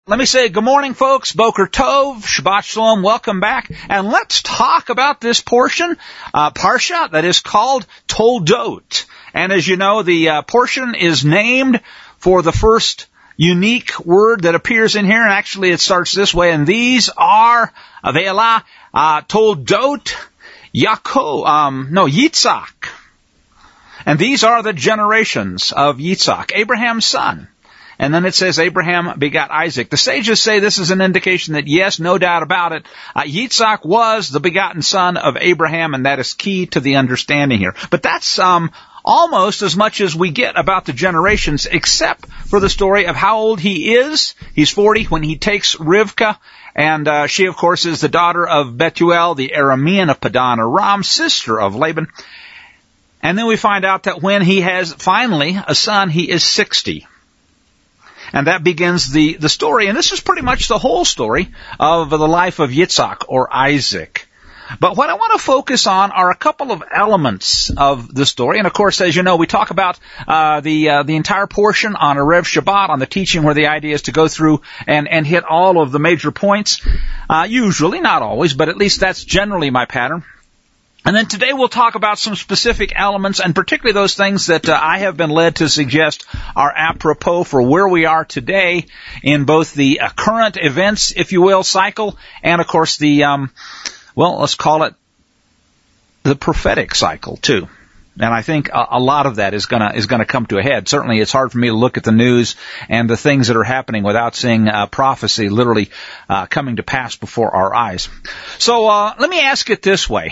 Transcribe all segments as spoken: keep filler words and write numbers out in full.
Let me say good morning, folks. Boker Tov, Shabbat Shalom, welcome back. And let's talk about this portion, uh, Parsha, that is called Toldot. And as you know, the uh, portion is named for the first unique word that appears in here. And actually it starts this way. And these are, Avelah, uh, Toldot, Yaakov, um, no, Yitzhak. And these are the generations of Yitzhak, Abraham's son. And then it says Abraham begot Isaac. The sages say this is an indication that, yes, no doubt about it, uh, Yitzhak was the begotten son of Abraham, and that is key to the understanding here. But that's um almost as much as we get about the generations, except for the story of how old he is. He's forty when he takes Rivka, and uh, she, of course, is the daughter of Bethuel, the Aramean of Padan Aram, sister of Laban. And then we find out that when he has finally a son, he is sixty. And that begins the, the story. And this is pretty much the whole story of the life of Yitzhak or Isaac. But what I want to focus on are a couple of elements of the story. And of course, as you know, we talk about uh, the uh, the entire portion on Erev Shabbat, on the teaching, where the idea is to go through and, and hit all of the major points. Uh, usually, not always, but at least that's generally my pattern. And then today we'll talk about some specific elements, and particularly those things that uh, I have been led to suggest are apropos for where we are today in both the uh, current events, if you will, cycle, and of course the, um, well, let's call it the prophetic cycle too. And I think a, a lot of that is gonna is gonna come to a head. Certainly, it's hard for me to look at the news and the things that are happening without seeing uh, prophecy literally uh, coming to pass before our eyes. So uh, let me ask it this way.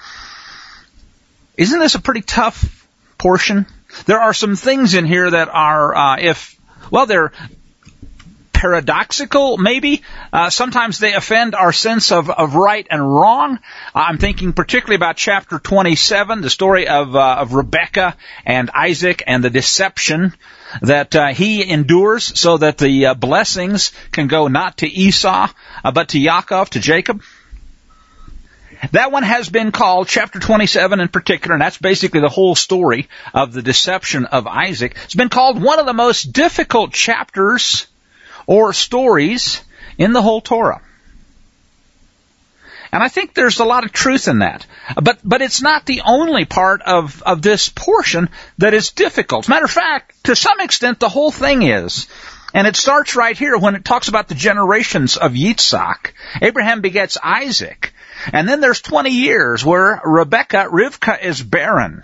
Isn't this a pretty tough portion? There are some things in here that are, uh, if, well, they're paradoxical, maybe. Uh, sometimes they offend our sense of, of right and wrong. I'm thinking particularly about chapter twenty-seven, the story of, uh, of Rebekah and Isaac and the deception that uh, he endures so that the uh, blessings can go not to Esau, uh, but to Yaakov, to Jacob. That one has been called, chapter twenty-seven in particular, and that's basically the whole story of the deception of Isaac. It's been called one of the most difficult chapters or stories in the whole Torah. And I think there's a lot of truth in that. But but it's not the only part of, of this portion that is difficult. As a matter of fact, to some extent, the whole thing is. And it starts right here when it talks about the generations of Yitzhak. Abraham begets Isaac. And then there's twenty years where Rebekah, Rivka, is barren.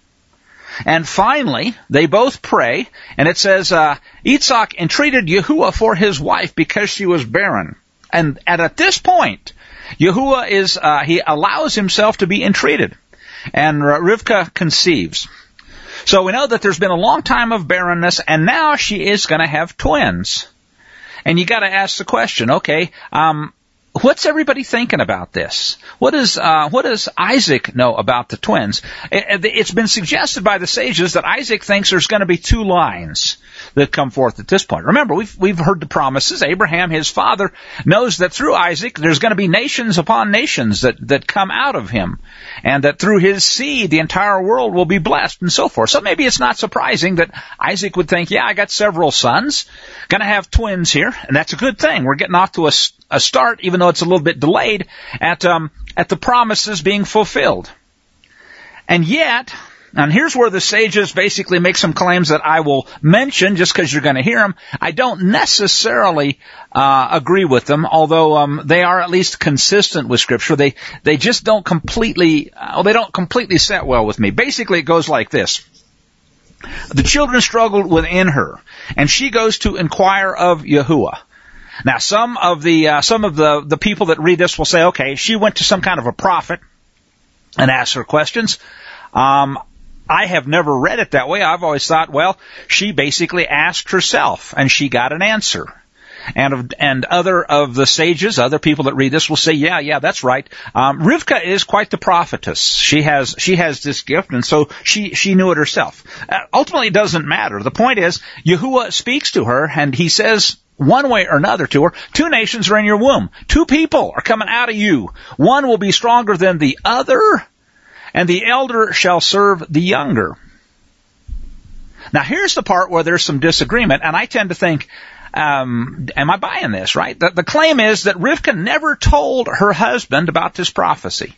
And finally, they both pray, and it says, uh, Yitzhak entreated Yahuwah for his wife because she was barren. And, and at this point, Yahuwah is, uh, he allows himself to be entreated. And uh, Rivka conceives. So we know that there's been a long time of barrenness, and now she is going to have twins. And you got to ask the question, okay, um, what's everybody thinking about this? What does uh, what does Isaac know about the twins? It, it's been suggested by the sages that Isaac thinks there's going to be two lines that come forth at this point. Remember, we've we've heard the promises. Abraham, his father, knows that through Isaac there's going to be nations upon nations that that come out of him, and that through his seed the entire world will be blessed, and so forth. So maybe it's not surprising that Isaac would think, yeah, I got several sons, going to have twins here, and that's a good thing. We're getting off to a, a start, even though it's a little bit delayed, at um, at the promises being fulfilled. And yet, and here's where the sages basically make some claims that I will mention just because you're going to hear them. I don't necessarily uh, agree with them, although um, they are at least consistent with Scripture. They they just don't completely, uh, they don't completely set well with me. Basically, it goes like this. The children struggled within her, and she goes to inquire of Yahuwah. Now, some of the uh, some of the, the people that read this will say, okay, she went to some kind of a prophet and asked her questions. Um, I have never read it that way. I've always thought, well, she basically asked herself, and she got an answer. And of, and other of the sages, other people that read this will say, yeah, yeah, that's right. Um, Rivka is quite the prophetess. She has she has this gift, and so she she knew it herself. Uh, ultimately, it doesn't matter. The point is, Yahuwah speaks to her, and he says one way or another to her, two nations are in your womb. Two people are coming out of you. One will be stronger than the other, and the elder shall serve the younger. Now, here's the part where there's some disagreement, and I tend to think, um, am I buying this, right? The, the claim is that Rivkah never told her husband about this prophecy.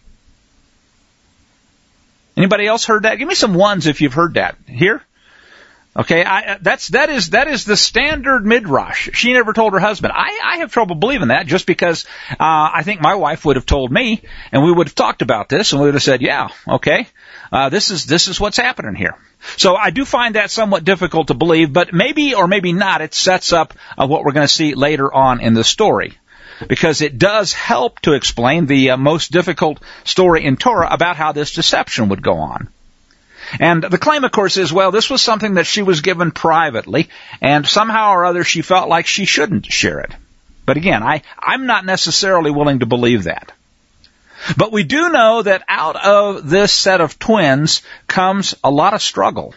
Anybody else heard that? Give me some ones if you've heard that. Here? Okay, I, that's, that is, that is the standard midrash. She never told her husband. I, I have trouble believing that just because, uh, I think my wife would have told me and we would have talked about this and we would have said, yeah, okay, uh, this is, this is what's happening here. So I do find that somewhat difficult to believe, but maybe or maybe not, it sets up uh, what we're going to see later on in the story. Because it does help to explain the uh, most difficult story in Torah about how this deception would go on. And the claim, of course, is, well, this was something that she was given privately, and somehow or other she felt like she shouldn't share it. But again, I, I'm not necessarily willing to believe that. But we do know that out of this set of twins comes a lot of struggle.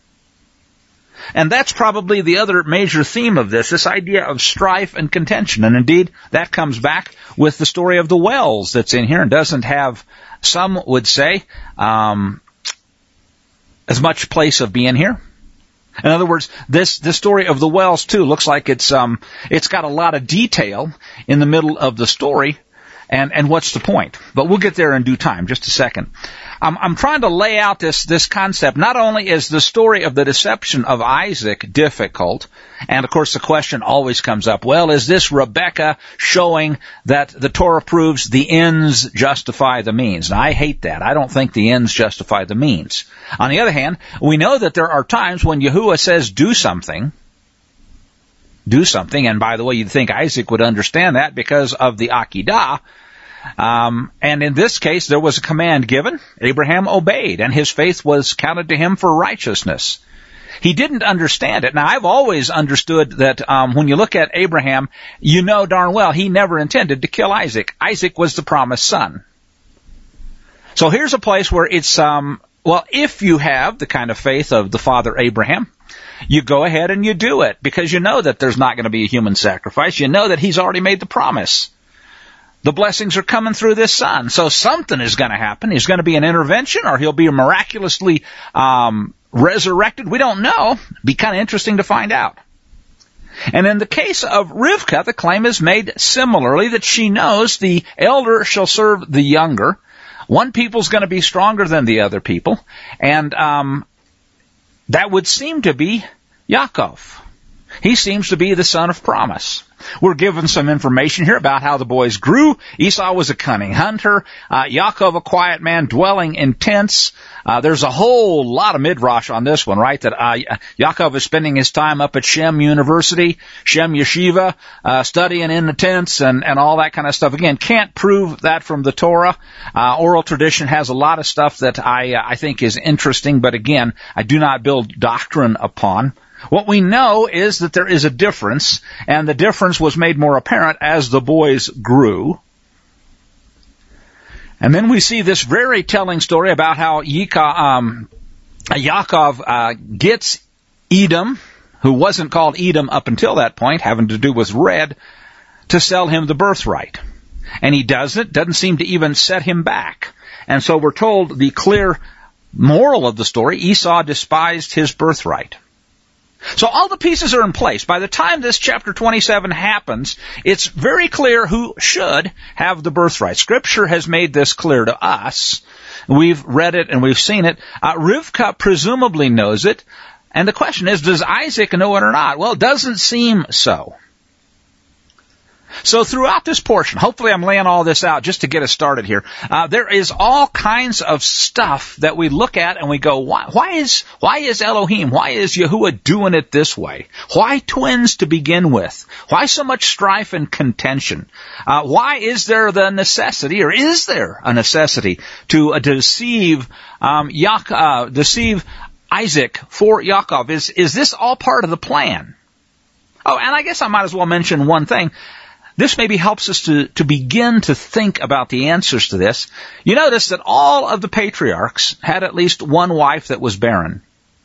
And that's probably the other major theme of this, this idea of strife and contention. And indeed, that comes back with the story of the wells that's in here and doesn't have, some would say, um, as much place of being here. In other words, this, this story of the wells too looks like it's, um, it's got a lot of detail in the middle of the story. And, and what's the point? But we'll get there in due time, just a second. I'm, I'm trying to lay out this, this concept. Not only is the story of the deception of Isaac difficult, and of course the question always comes up, well, is this Rebekah showing that the Torah proves the ends justify the means? Now, I hate that. I don't think the ends justify the means. On the other hand, we know that there are times when Yahuwah says do something, do something, and by the way, you'd think Isaac would understand that because of the Akedah. Um, and in this case, there was a command given. Abraham obeyed, and his faith was counted to him for righteousness. He didn't understand it. Now, I've always understood that um, when you look at Abraham, you know darn well he never intended to kill Isaac. Isaac was the promised son. So here's a place where it's, um, well, if you have the kind of faith of the father Abraham, you go ahead and you do it because you know that there's not going to be a human sacrifice. You know that he's already made the promise. The blessings are coming through this son. So something is going to happen. There's going to be an intervention or he'll be miraculously um, resurrected. We don't know. Be kind of interesting to find out. And in the case of Rivkah, the claim is made similarly that she knows the elder shall serve the younger. One people's going to be stronger than the other people. And um that would seem to be Yaakov. He seems to be the son of promise. We're given some information here about how the boys grew. Esau was a cunning hunter. Uh, Yaakov, a quiet man dwelling in tents. Uh, there's a whole lot of midrash on this one, right? That uh, Yaakov is spending his time up at Shem University, Shem Yeshiva, uh, studying in the tents and, and all that kind of stuff. Again, can't prove that from the Torah. Uh, oral tradition has a lot of stuff that I, uh, I think is interesting, but again, I do not build doctrine upon. What we know is that there is a difference, and the difference was made more apparent as the boys grew. And then we see this very telling story about how Yika, um, Yaakov uh, gets Edom, who wasn't called Edom up until that point, having to do with red, to sell him the birthright. And he does it, doesn't seem to even set him back. And so we're told the clear moral of the story, Esau despised his birthright. So all the pieces are in place. By the time this chapter twenty-seven happens, it's very clear who should have the birthright. Scripture has made this clear to us. We've read it and we've seen it. Uh, Rivkah presumably knows it. And the question is, does Isaac know it or not? Well, it doesn't seem so. So throughout this portion, hopefully I'm laying all this out just to get us started here. Uh, there is all kinds of stuff that we look at and we go, why, why is why is Elohim, why is Yahuwah doing it this way? Why twins to begin with? Why so much strife and contention? Uh, why is there the necessity, or is there a necessity to uh, deceive um, Yaak, uh, deceive Isaac for Yaakov? Is is this all part of the plan? Oh, and I guess I might as well mention one thing. This maybe helps us to, to begin to think about the answers to this. You notice that all of the patriarchs had at least one wife that was barren.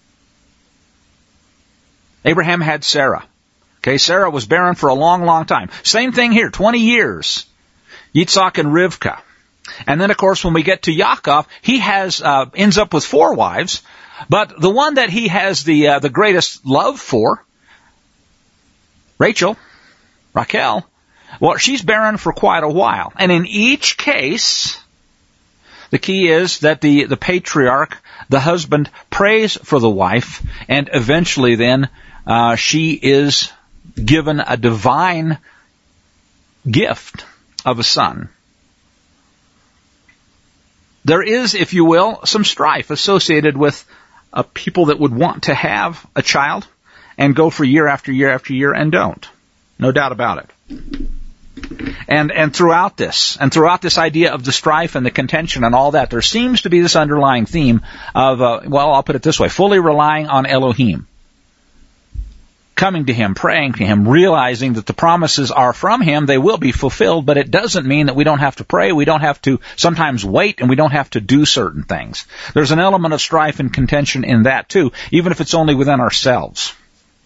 Abraham had Sarah. Okay, Sarah was barren for a long, long time. Same thing here, twenty years. Yitzhak and Rivkah. And then, of course, when we get to Yaakov, he has uh, ends up with four wives, but the one that he has the uh, the greatest love for Rachel, Raquel, well, she's barren for quite a while. And in each case, the key is that the, the patriarch, the husband, prays for the wife, and eventually then uh, she is given a divine gift of a son. There is, if you will, some strife associated with uh, people that would want to have a child and go for year after year after year and don't. No doubt about it. And and throughout this, and throughout this idea of the strife and the contention and all that, there seems to be this underlying theme of, uh, well, I'll put it this way, fully relying on Elohim. Coming to Him, praying to Him, realizing that the promises are from Him, they will be fulfilled, but it doesn't mean that we don't have to pray, we don't have to sometimes wait, and we don't have to do certain things. There's an element of strife and contention in that too, even if it's only within ourselves.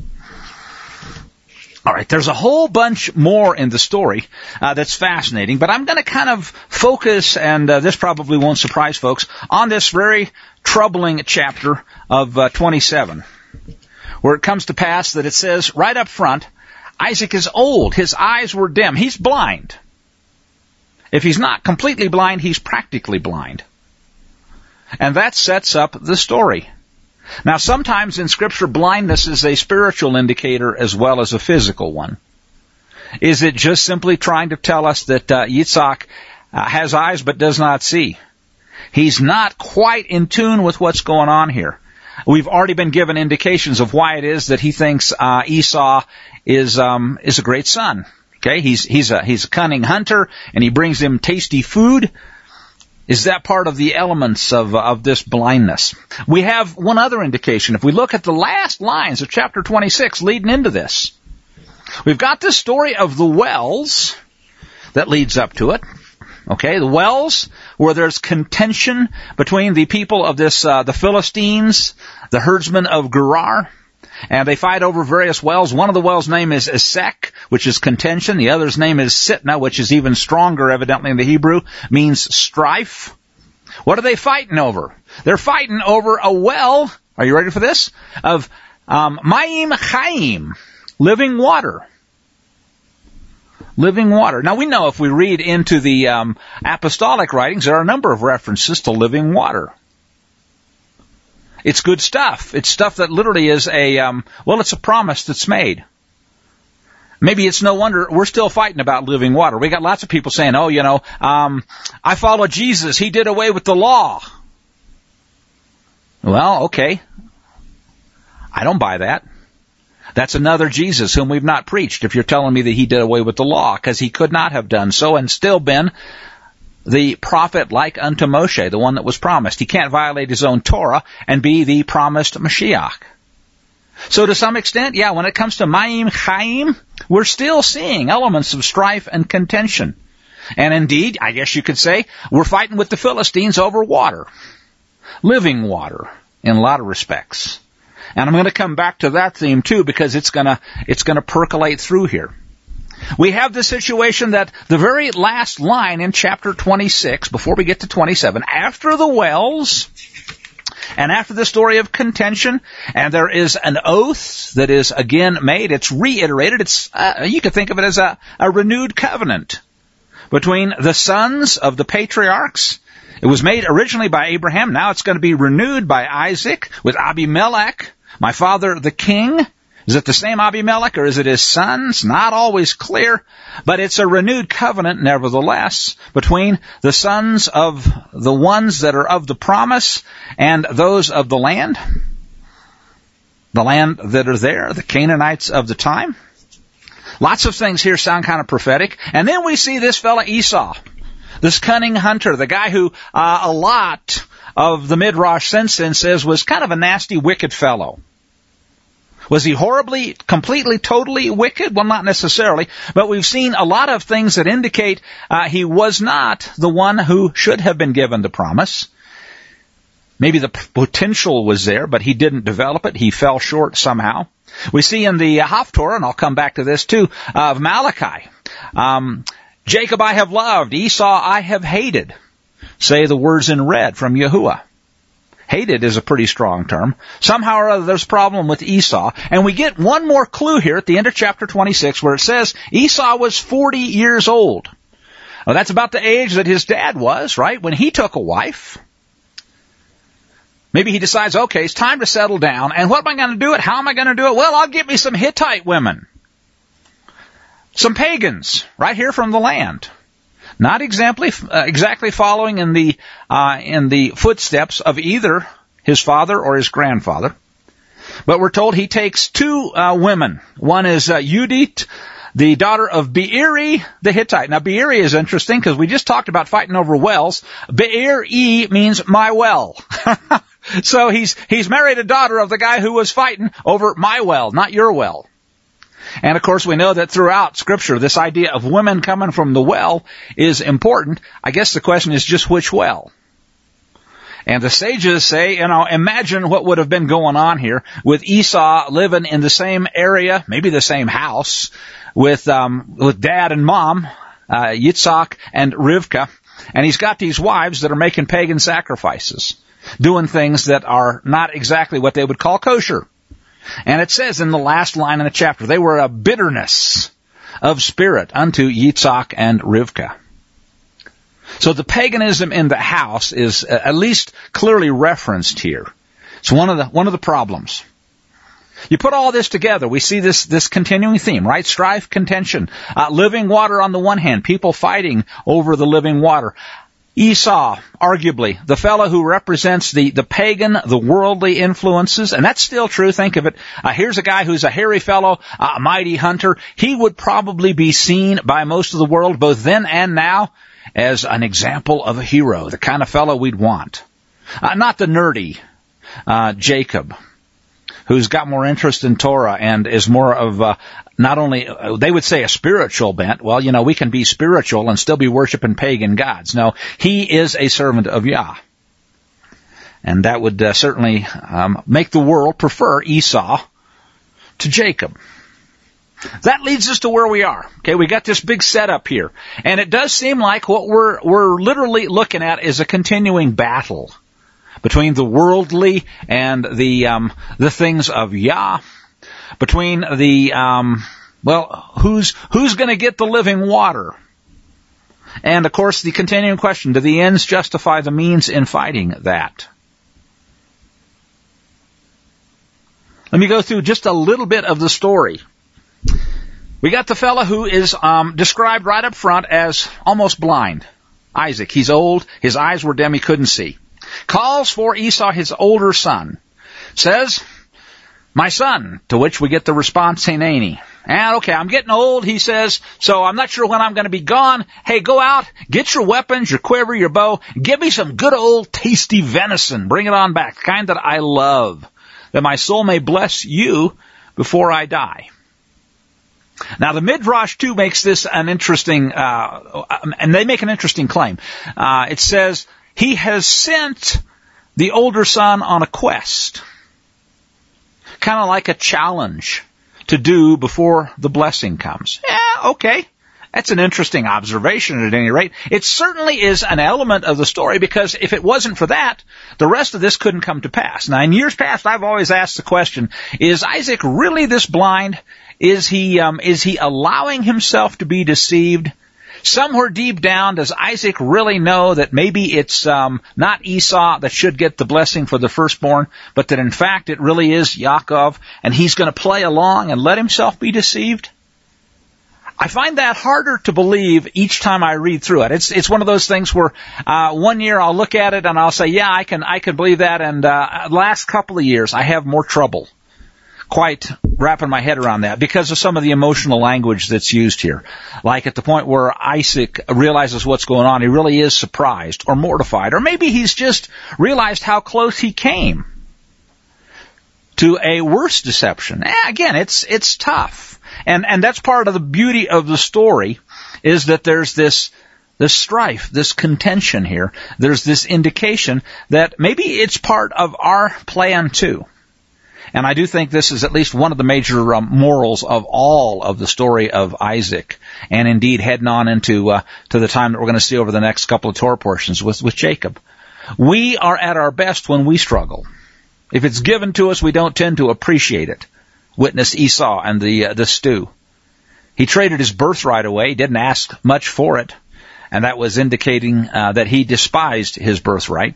All right, there's a whole bunch more in the story uh, that's fascinating, but I'm going to kind of focus, and uh, this probably won't surprise folks, on this very troubling chapter of uh, twenty-seven, where it comes to pass that it says right up front, Isaac is old, his eyes were dim, he's blind. If he's not completely blind, he's practically blind. And that sets up the story. Now, sometimes in Scripture, blindness is a spiritual indicator as well as a physical one. Is it just simply trying to tell us that uh, Yitzhak uh, has eyes but does not see? He's not quite in tune with what's going on here. We've already been given indications of why it is that he thinks uh, Esau is um, is a great son. Okay, he's he's a he's a cunning hunter, and he brings him tasty food. Is that part of the elements of of this blindness? We have one other indication. If we look at the last lines of chapter twenty-six leading into this, we've got this story of the wells that leads up to it. Okay, the wells where there's contention between the people of this, uh, the Philistines, the herdsmen of Gerar, and they fight over various wells. One of the wells' name is Esek, which is contention. The other's name is Sitna, which is even stronger, evidently in the Hebrew, means strife. What are they fighting over? They're fighting over a well, are you ready for this? Of um, Mayim Chaim, living water. Living water. Now we know if we read into the um, apostolic writings, there are a number of references to living water. It's good stuff. It's stuff that literally is a, um, well, it's a promise that's made. Maybe it's no wonder we're still fighting about living water. We got lots of people saying, oh, you know, um, I follow Jesus. He did away with the law. Well, okay. I don't buy that. That's another Jesus whom we've not preached if you're telling me that he did away with the law, because he could not have done so and still been the prophet like unto Moshe, the one that was promised. He can't violate his own Torah and be the promised Mashiach. So to some extent, yeah, when it comes to Mayim Chaim, we're still seeing elements of strife and contention. And indeed, I guess you could say, we're fighting with the Philistines over water. Living water, in a lot of respects. And I'm going to come back to that theme too, because it's going to it's going to percolate through here. We have the situation that the very last line in chapter twenty-six, before we get to twenty-seven, after the wells, and after the story of contention, and there is an oath that is again made. It's reiterated. It's uh, you could think of it as a, a renewed covenant between the sons of the patriarchs. It was made originally by Abraham. Now it's going to be renewed by Isaac with Abimelech, my father the king. Is it the same Abimelech or is it his son? It's not always clear, but it's a renewed covenant nevertheless between the sons of the ones that are of the promise and those of the land. The land that are there, the Canaanites of the time. Lots of things here sound kind of prophetic. And then we see this fella Esau. This cunning hunter, the guy who uh, a lot of the Midrash since then says was kind of a nasty, wicked fellow. Was he horribly, completely, totally wicked? Well, not necessarily, but we've seen a lot of things that indicate uh, he was not the one who should have been given the promise. Maybe the potential was there, but he didn't develop it. He fell short somehow. We see in the Haftorah, and I'll come back to this too, of Malachi, um, Jacob I have loved, Esau I have hated, say the words in red from Yahuwah. Hated is a pretty strong term. Somehow or other there's a problem with Esau. And we get one more clue here at the end of chapter twenty-six where it says Esau was forty years old. Well, that's about the age that his dad was, right, when he took a wife. Maybe he decides, okay, it's time to settle down. And what am I going to do it? How am I going to do it? Well, I'll get me some Hittite women. Some pagans right here from the land. Not exactly, uh, exactly following in the, uh, in the footsteps of either his father or his grandfather. But we're told he takes two, uh, women. One is, uh, Judith, the daughter of Beeri the Hittite. Now, Beeri is interesting because we just talked about fighting over wells. Beeri means my well. So he's, he's married a daughter of the guy who was fighting over my well, not your well. And of course we know that throughout Scripture, this idea of women coming from the well is important. I guess the question is just which well. And the sages say, you know, imagine what would have been going on here with Esau living in the same area, maybe the same house, with, um, with dad and mom, uh, Yitzhak and Rivka. And he's got these wives that are making pagan sacrifices, doing things that are not exactly what they would call kosher. And it says in the last line in the chapter, they were a bitterness of spirit unto Yitzhak and Rivka. So the paganism in the house is at least clearly referenced here. It's one of the, one of the problems. You put all this together, we see this, this continuing theme, right? Strife, contention, uh, living water on the one hand, people fighting over the living water. Esau, arguably, the fellow who represents the, the pagan, the worldly influences, and that's still true. Think of it. Uh, here's a guy who's a hairy fellow, uh, a mighty hunter. He would probably be seen by most of the world, both then and now, as an example of a hero, the kind of fellow we'd want. Uh, not the nerdy uh, Jacob, who's got more interest in Torah and is more of uh, not only, uh, they would say a spiritual bent. Well, you know, we can be spiritual and still be worshiping pagan gods. No, he is a servant of Yah. And that would uh, certainly um, make the world prefer Esau to Jacob. That leads us to where we are. Okay, we got this big setup here. And it does seem like what we're we're literally looking at is a continuing battle between the worldly and the um the things of Yah, between the um well, who's who's going to get the living water? And of course the continuing question, do the ends justify the means in fighting that? Let me go through just a little bit of the story. We got the fella who is um described right up front as almost blind. Isaac, he's old, his eyes were dim, he couldn't see. Calls for Esau, his older son. Says, my son, to which we get the response, Hineni. And okay, I'm getting old, he says, so I'm not sure when I'm going to be gone. Hey, go out, get your weapons, your quiver, your bow, give me some good old tasty venison. Bring it on back, the kind that I love, that my soul may bless you before I die. Now, the Midrash, too, makes this an interesting, uh, and they make an interesting claim. Uh, it says, he has sent the older son on a quest. Kind of like a challenge to do before the blessing comes. Yeah, okay. That's an interesting observation at any rate. It certainly is an element of the story because if it wasn't for that, the rest of this couldn't come to pass. Now, in years past, I've always asked the question, is Isaac really this blind? Is he, um, is he allowing himself to be deceived? Somewhere deep down, does Isaac really know that maybe it's, um, not Esau that should get the blessing for the firstborn, but that in fact it really is Yaakov, and he's going to play along and let himself be deceived? I find that harder to believe each time I read through it. It's, it's one of those things where, uh, one year I'll look at it and I'll say, yeah, I can, I can believe that, and, uh, last couple of years I have more trouble quite wrapping my head around that because of some of the emotional language that's used here. Like at the point where Isaac realizes what's going on, he really is surprised or mortified, or maybe he's just realized how close he came to a worse deception. Eh, again, it's, it's tough. And, and that's part of the beauty of the story is that there's this, this strife, this contention here. There's this indication that maybe it's part of our plan too. And I do think this is at least one of the major um, morals of all of the story of Isaac, and indeed heading on into uh, to the time that we're going to see over the next couple of Torah portions with, with Jacob. We are at our best when we struggle. If it's given to us, we don't tend to appreciate it. Witness Esau and the uh, the stew. He traded his birthright away, didn't ask much for it, and that was indicating uh, that he despised his birthright.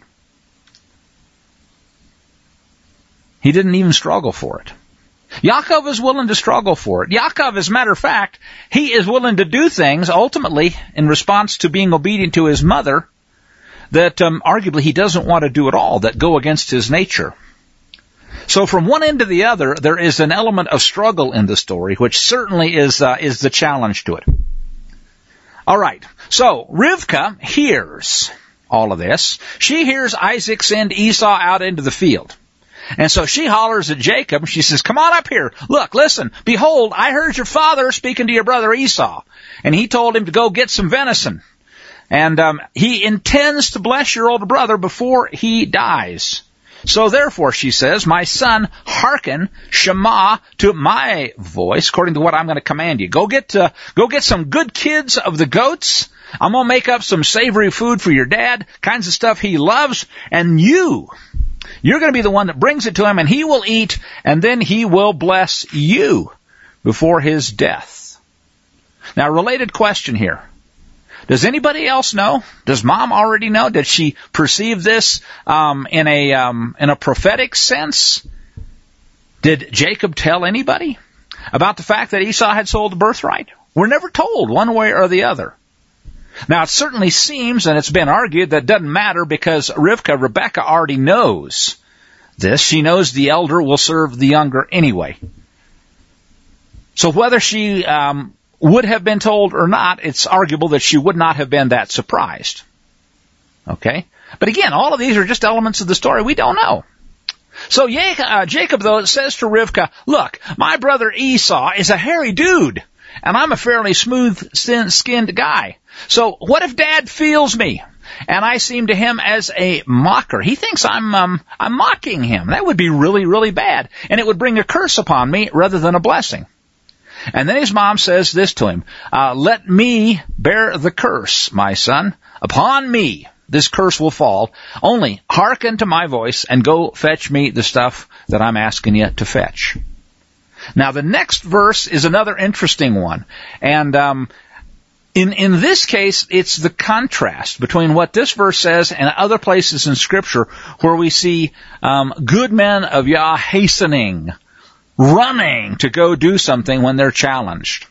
He didn't even struggle for it. Yaakov is willing to struggle for it. Yaakov, as a matter of fact, he is willing to do things, ultimately, in response to being obedient to his mother, that um, arguably he doesn't want to do at all, that go against his nature. So from one end to the other, there is an element of struggle in the story, which certainly is uh, is the challenge to it. All right, so Rivkah hears all of this. She hears Isaac send Esau out into the field. And so she hollers at Jacob. She says, come on up here. Look, listen, behold, I heard your father speaking to your brother Esau. And he told him to go get some venison. And um, he intends to bless your older brother before he dies. So therefore, she says, my son, hearken, Shema, to my voice, according to what I'm going to command you. Go get uh, go get some good kids of the goats. I'm going to make up some savory food for your dad, kinds of stuff he loves. And you, you're going to be the one that brings it to him, and he will eat, and then he will bless you before his death. Now, related question here. Does anybody else know? Does Mom already know? Did she perceive this um, in a um, in a prophetic sense? Did Jacob tell anybody about the fact that Esau had sold the birthright? We're never told one way or the other. Now, it certainly seems, and it's been argued, that it doesn't matter because Rivkah, Rebekah, already knows this. She knows the elder will serve the younger anyway. So whether she um, would have been told or not, it's arguable that she would not have been that surprised. Okay? But again, all of these are just elements of the story. We don't know. So Jacob, though, says to Rivkah, look, my brother Esau is a hairy dude, and I'm a fairly smooth-skinned guy. So what if Dad feels me, and I seem to him as a mocker? He thinks I'm um, I'm mocking him. That would be really, really bad, and it would bring a curse upon me rather than a blessing. And then his mom says this to him, uh, let me bear the curse, my son. Upon me this curse will fall. Only hearken to my voice and go fetch me the stuff that I'm asking you to fetch. Now the next verse is another interesting one. And um, in, in this case, it's the contrast between what this verse says and other places in Scripture where we see um, good men of Yah hastening, running to go do something when they're challenged.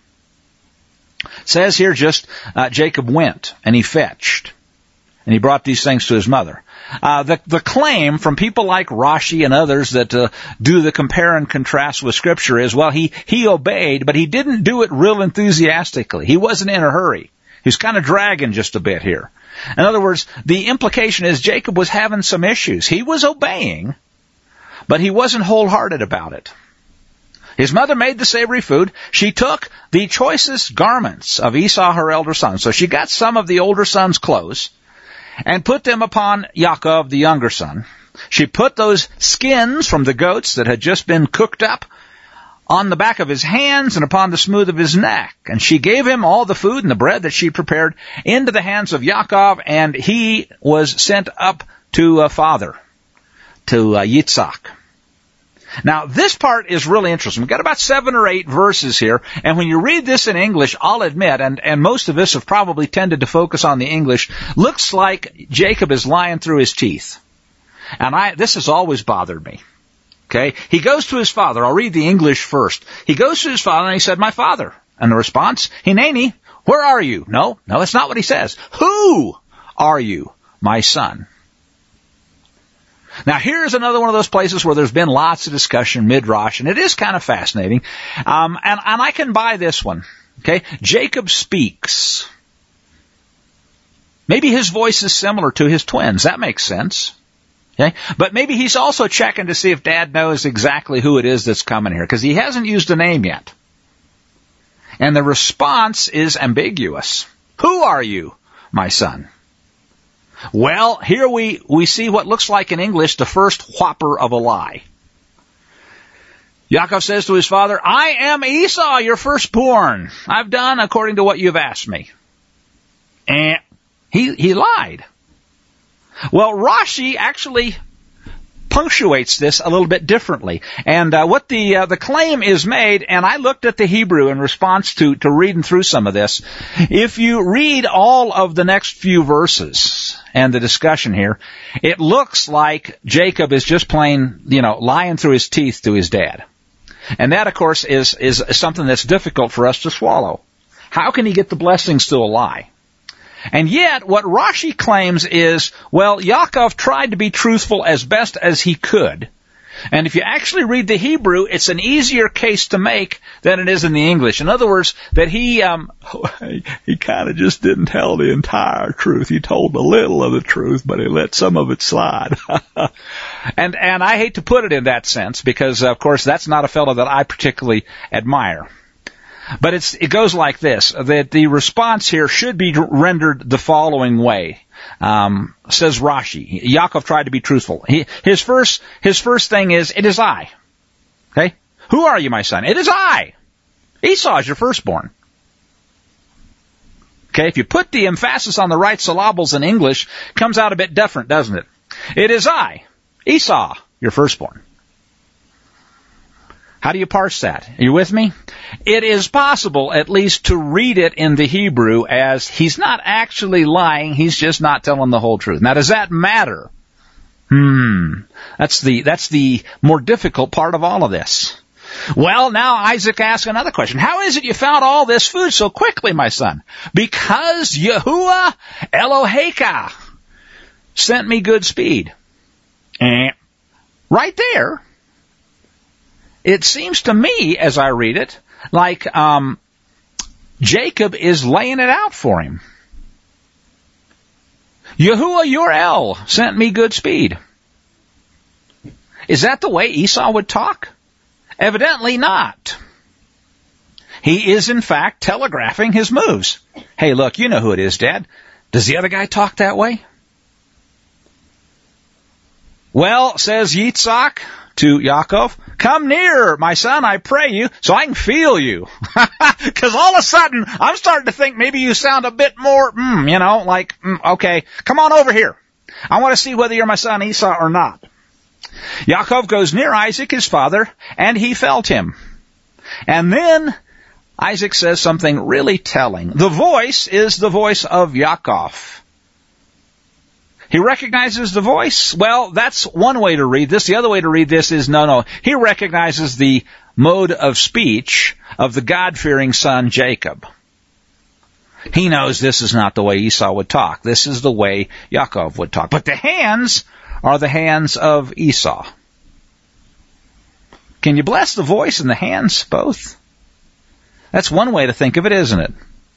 It says here just uh, Jacob went and he fetched and he brought these things to his mother. Uh, the, the claim from people like Rashi and others that uh, do the compare and contrast with Scripture is, well, he, he obeyed, but he didn't do it real enthusiastically. He wasn't in a hurry. He was kind of dragging just a bit here. In other words, the implication is Jacob was having some issues. He was obeying, but he wasn't wholehearted about it. His mother made the savory food. She took the choicest garments of Esau, her elder son. So she got some of the older son's clothes and put them upon Yaakov, the younger son. She put those skins from the goats that had just been cooked up on the back of his hands and upon the smooth of his neck. And she gave him all the food and the bread that she prepared into the hands of Yaakov, and he was sent up to uh, father, to uh, Yitzhak. Now, this part is really interesting. We've got about seven or eight verses here, and when you read this in English, I'll admit, and, and most of us have probably tended to focus on the English, looks like Jacob is lying through his teeth. And I, this has always bothered me. Okay? He goes to his father. I'll read the English first. He goes to his father, and he said, my father. And the response, Hineni, where are you? No, no, that's not what he says. Who are you, my son? Now, here's another one of those places where there's been lots of discussion, midrash, and it is kind of fascinating. Um, and, and I can buy this one. Okay? Jacob speaks. Maybe his voice is similar to his twins. That makes sense. Okay? But maybe he's also checking to see if Dad knows exactly who it is that's coming here, because he hasn't used a name yet. And the response is ambiguous. Who are you, my son? Well, here we, we see what looks like in English the first whopper of a lie. Yaakov says to his father, I am Esau, your firstborn. I've done according to what you've asked me. And he, he lied. Well, Rashi actually punctuates this a little bit differently. And uh, what the uh, the claim is made, and I looked at the Hebrew in response to, to reading through some of this. If you read all of the next few verses and the discussion here, it looks like Jacob is just plain, you know, lying through his teeth to his dad. And that, of course, is, is something that's difficult for us to swallow. How can he get the blessings through a lie? And yet, what Rashi claims is, well, Yaakov tried to be truthful as best as he could. And if you actually read the Hebrew, it's an easier case to make than it is in the English. In other words, that he, um, he kind of just didn't tell the entire truth. He told a little of the truth, but he let some of it slide. and, and I hate to put it in that sense because, of course, that's not a fellow that I particularly admire. But it's, it goes like this, that the response here should be rendered the following way. Um, says Rashi, Yaakov tried to be truthful. He, his first, his first thing is, it is I. Okay? Who are you, my son? It is I. Esau is your firstborn. Okay? If you put the emphasis on the right syllables in English, it comes out a bit different, doesn't it? It is I. Esau, your firstborn. How do you parse that? Are you with me? It is possible, at least, to read it in the Hebrew as he's not actually lying, he's just not telling the whole truth. Now, does that matter? Hmm. That's the, that's the more difficult part of all of this. Well, now Isaac asks another question. How is it you found all this food so quickly, my son? Because Yahuwah Eloheka sent me good speed. Eh. Right there. It seems to me, as I read it, like um, Jacob is laying it out for him. Yahuwah your El sent me good speed. Is that the way Esau would talk? Evidently not. He is, in fact, telegraphing his moves. Hey, look, you know who it is, Dad. Does the other guy talk that way? Well, says Yitzhak to Yaakov, come near, my son, I pray you, so I can feel you. Because all of a sudden, I'm starting to think maybe you sound a bit more, mm, you know, like, mm, okay, come on over here. I want to see whether you're my son Esau or not. Yaakov goes near Isaac, his father, and he felt him. And then Isaac says something really telling. The voice is the voice of Yaakov. He recognizes the voice? Well, that's one way to read this. The other way to read this is, no, no. He recognizes the mode of speech of the God-fearing son, Jacob. He knows this is not the way Esau would talk. This is the way Yaakov would talk. But the hands are the hands of Esau. Can you bless the voice and the hands both? That's one way to think of it, isn't it?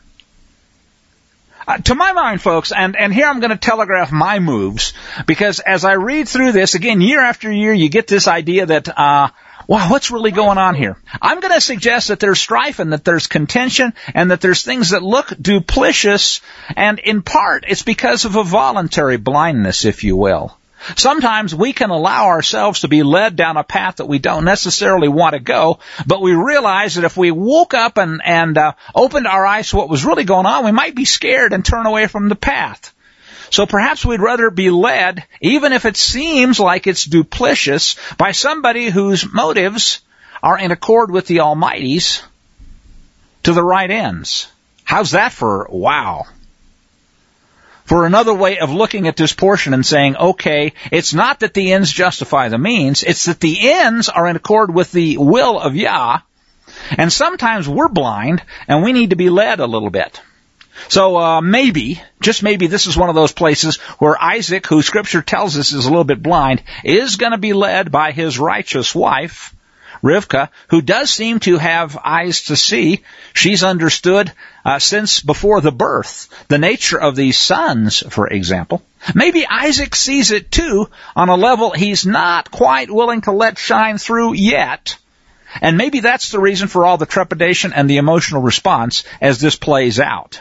Uh, to my mind, folks, and, and here I'm going to telegraph my moves, because as I read through this, again, year after year, you get this idea that, uh, wow, what's really going on here? I'm going to suggest that there's strife and that there's contention and that there's things that look duplicitous, and in part, it's because of a voluntary blindness, if you will. Sometimes we can allow ourselves to be led down a path that we don't necessarily want to go, but we realize that if we woke up and, and uh, opened our eyes to what was really going on, we might be scared and turn away from the path. So perhaps we'd rather be led, even if it seems like it's duplicitous, by somebody whose motives are in accord with the Almighty's to the right ends. How's that for wow? For another way of looking at this portion and saying, okay, it's not that the ends justify the means, it's that the ends are in accord with the will of Yah, and sometimes we're blind, and we need to be led a little bit. So uh maybe, just maybe this is one of those places where Isaac, who Scripture tells us is a little bit blind, is going to be led by his righteous wife, Rivkah, who does seem to have eyes to see. She's understood uh, since before the birth the nature of these sons, for example. Maybe Isaac sees it too on a level he's not quite willing to let shine through yet. And maybe that's the reason for all the trepidation and the emotional response as this plays out.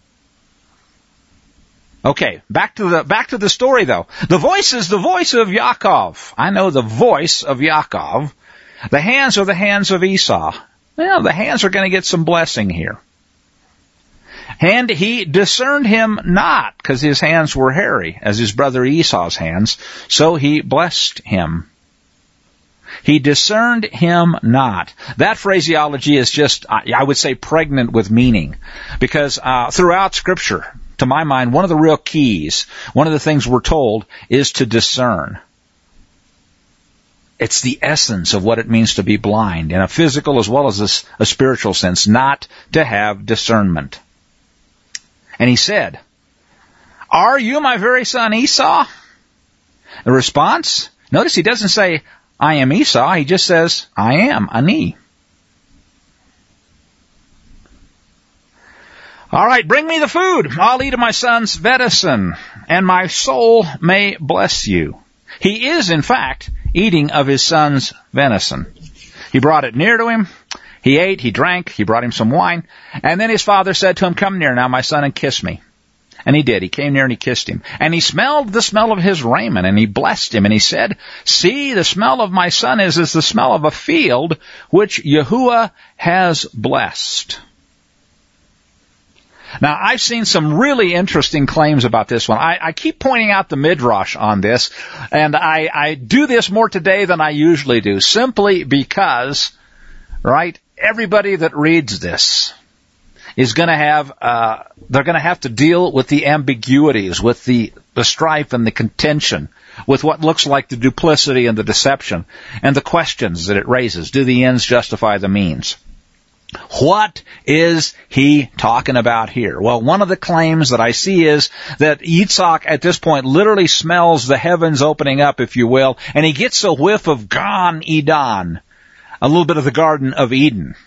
Okay, back to the back to the story though. The voice is the voice of Yaakov. I know the voice of Yaakov. The hands are the hands of Esau. Well, the hands are going to get some blessing here. And he discerned him not, because his hands were hairy, as his brother Esau's hands, so he blessed him. He discerned him not. That phraseology is just, I would say, pregnant with meaning. Because uh, throughout Scripture, to my mind, one of the real keys, one of the things we're told, is to discern. It's the essence of what it means to be blind, in a physical as well as a, a spiritual sense, not to have discernment. And he said, "Are you my very son Esau?" The response, notice he doesn't say, "I am Esau." He just says, "I am, Ani." All right, bring me the food. I'll eat of my son's venison, and my soul may bless you. He is, in fact, eating of his son's venison. He brought it near to him. He ate, he drank, he brought him some wine. And then his father said to him, "Come near now, my son, and kiss me." And he did. He came near and he kissed him. And he smelled the smell of his raiment, and he blessed him. And he said, "See, the smell of my son is as the smell of a field which Yahuwah has blessed." Now, I've seen some really interesting claims about this one. I, I keep pointing out the Midrash on this, and I, I do this more today than I usually do, simply because, right, everybody that reads this is going to have, uh, they're going to have to deal with the ambiguities, with the, the strife and the contention, with what looks like the duplicity and the deception, and the questions that it raises. Do the ends justify the means? What is he talking about here? Well, one of the claims that I see is that Yitzhak at this point literally smells the heavens opening up, if you will, and he gets a whiff of Gan Eden, a little bit of the Garden of Eden.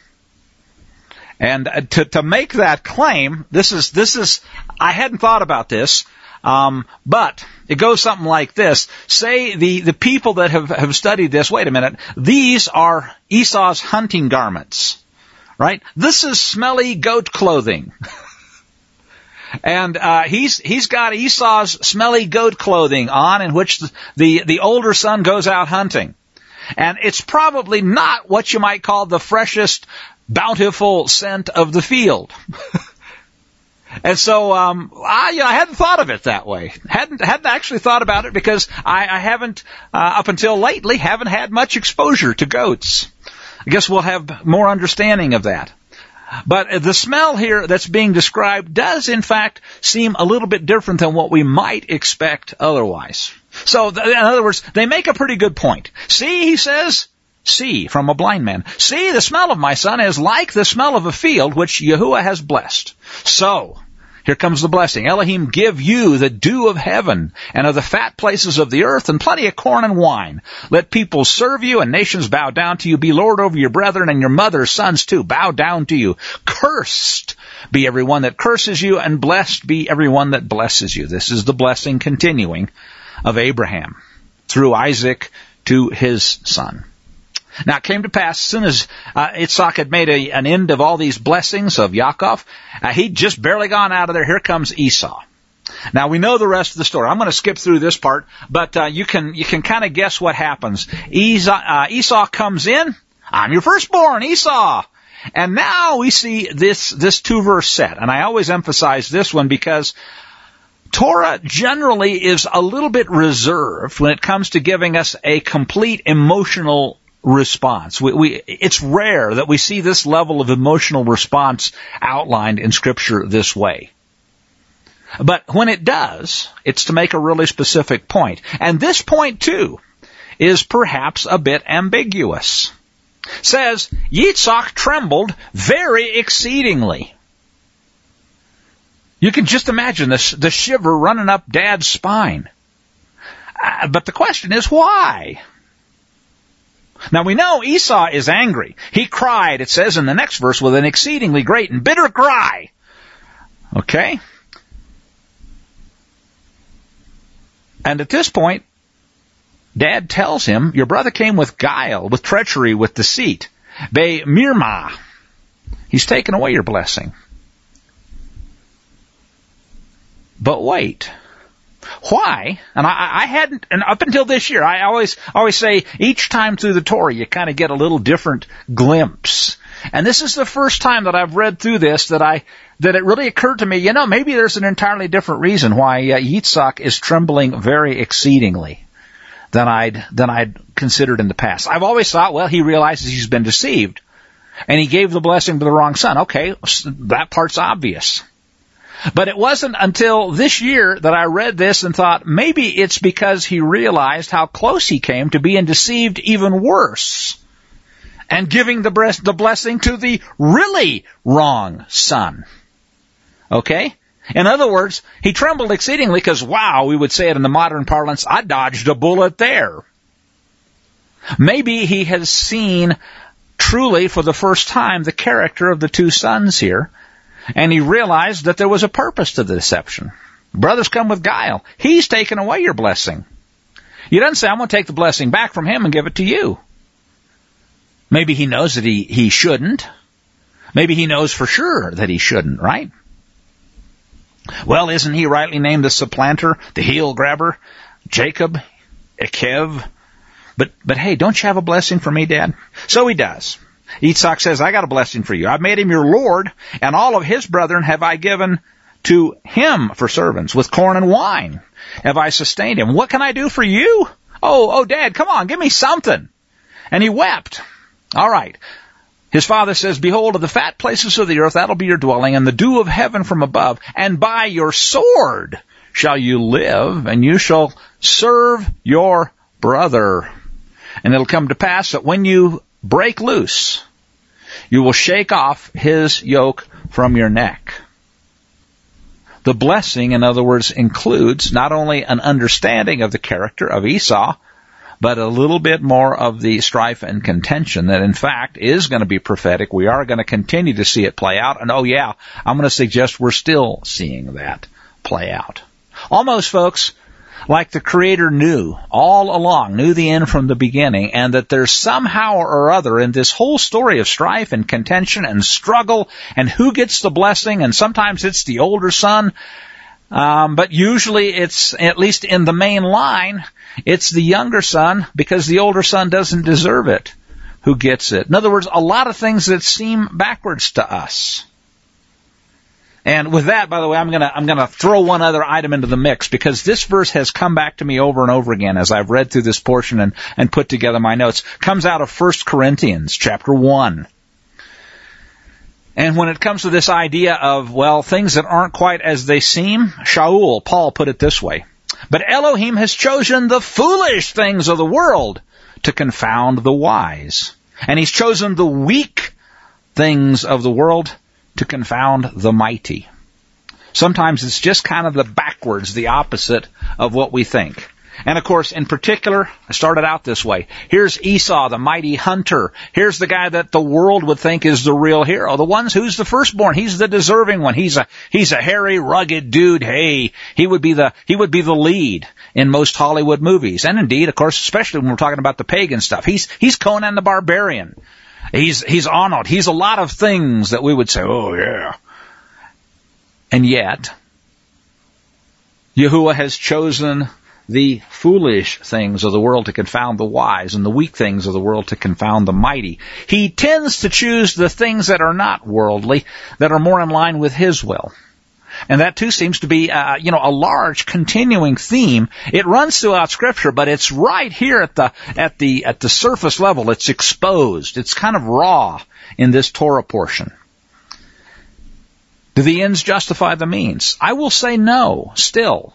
And to, to make that claim, this is, this is, I hadn't thought about this, um, but it goes something like this. Say the, the people that have, have studied this, wait a minute, these are Esau's hunting garments. Right? This is smelly goat clothing. And uh he's he's got Esau's smelly goat clothing on, in which the, the the older son goes out hunting. And it's probably not what you might call the freshest, bountiful scent of the field. And so um I, you know, I hadn't thought of it that way. Hadn't hadn't actually thought about it because I, I haven't uh, up until lately haven't had much exposure to goats. I guess we'll have more understanding of that. But the smell here that's being described does, in fact, seem a little bit different than what we might expect otherwise. So, in other words, they make a pretty good point. See, he says, see, from a blind man. See, the smell of my son is like the smell of a field which Yahuwah has blessed. So, here comes the blessing. Elohim give you the dew of heaven and of the fat places of the earth and plenty of corn and wine. Let people serve you and nations bow down to you. Be Lord over your brethren and your mother's sons too. Bow down to you. Cursed be everyone that curses you, and blessed be everyone that blesses you. This is the blessing continuing of Abraham through Isaac to his son. Now it came to pass, as soon as uh, Yitzhak had made a, an end of all these blessings of Yaakov, uh, he'd just barely gone out of there. Here comes Esau. Now we know the rest of the story. I'm going to skip through this part, but uh, you can you can kind of guess what happens. Esau, uh, Esau comes in. I'm your firstborn, Esau. And now we see this this two verse set, and I always emphasize this one because Torah generally is a little bit reserved when it comes to giving us a complete emotional response. We, we, it's rare that we see this level of emotional response outlined in Scripture this way. But when it does, it's to make a really specific point. And this point, too, is perhaps a bit ambiguous. It says, Yitzhak trembled very exceedingly. You can just imagine this, the shiver running up Dad's spine. Uh, but the question is, why? Now we know Esau is angry. He cried, it says in the next verse, with an exceedingly great and bitter cry. Okay? And at this point, Dad tells him, your brother came with guile, with treachery, with deceit. Be mirma. He's taken away your blessing. But wait. Why? And I, I hadn't, and up until this year, I always, always say each time through the Torah, you kind of get a little different glimpse. And this is the first time that I've read through this that I, that it really occurred to me, you know, maybe there's an entirely different reason why uh, Yitzhak is trembling very exceedingly than I'd, than I'd considered in the past. I've always thought, well, he realizes he's been deceived, and he gave the blessing to the wrong son. Okay, that part's obvious. But it wasn't until this year that I read this and thought, maybe it's because he realized how close he came to being deceived even worse and giving the, breast, the blessing to the really wrong son. Okay? In other words, he trembled exceedingly because, wow, we would say it in the modern parlance, I dodged a bullet there. Maybe he has seen truly for the first time the character of the two sons here, and he realized that there was a purpose to the deception. Brothers come with guile. He's taken away your blessing. He doesn't say, I'm going to take the blessing back from him and give it to you. Maybe he knows that he, he shouldn't. Maybe he knows for sure that he shouldn't, right? Well, isn't he rightly named the supplanter, the heel grabber, Jacob, Ekev? But, but hey, don't you have a blessing for me, Dad? So he does. Yitzhak says, I got a blessing for you. I've made him your Lord, and all of his brethren have I given to him for servants. With corn and wine have I sustained him. What can I do for you? Oh, oh, Dad, come on, give me something. And he wept. All right. His father says, behold, of the fat places of the earth, that'll be your dwelling, and the dew of heaven from above, and by your sword shall you live, and you shall serve your brother. And it'll come to pass that when you break loose, you will shake off his yoke from your neck. The blessing, in other words, includes not only an understanding of the character of Esau, but a little bit more of the strife and contention that, in fact, is going to be prophetic. We are going to continue to see it play out. And, oh, yeah, I'm going to suggest we're still seeing that play out. Almost, folks, like the Creator knew all along, knew the end from the beginning, and that there's somehow or other in this whole story of strife and contention and struggle and who gets the blessing, and sometimes it's the older son, um, but usually it's, at least in the main line, it's the younger son, because the older son doesn't deserve it, who gets it. In other words, a lot of things that seem backwards to us. And with that, by the way, I'm gonna, I'm gonna throw one other item into the mix, because this verse has come back to me over and over again as I've read through this portion and, and put together my notes. Comes out of First Corinthians chapter one. And when it comes to this idea of, well, things that aren't quite as they seem, Shaul, Paul put it this way. But Elohim has chosen the foolish things of the world to confound the wise. And he's chosen the weak things of the world to confound the mighty. Sometimes it's just kind of the backwards, the opposite of what we think. And of course, in particular, I started out this way. Here's Esau, the mighty hunter. Here's the guy that the world would think is the real hero. The one's who's the firstborn. He's the deserving one. He's a, he's a hairy, rugged dude. Hey, he would be the, he would be the lead in most Hollywood movies. And indeed, of course, especially when we're talking about the pagan stuff. He's, he's Conan the Barbarian. He's, he's Arnold. He's a lot of things that we would say, oh yeah. And yet, Yahuwah has chosen the foolish things of the world to confound the wise, and the weak things of the world to confound the mighty. He tends to choose the things that are not worldly, that are more in line with His will. And that too seems to be, uh, you know, a large continuing theme. It runs throughout Scripture, but it's right here at the, at the, at the surface level. It's exposed. It's kind of raw in this Torah portion. Do the ends justify the means? I will say no, still.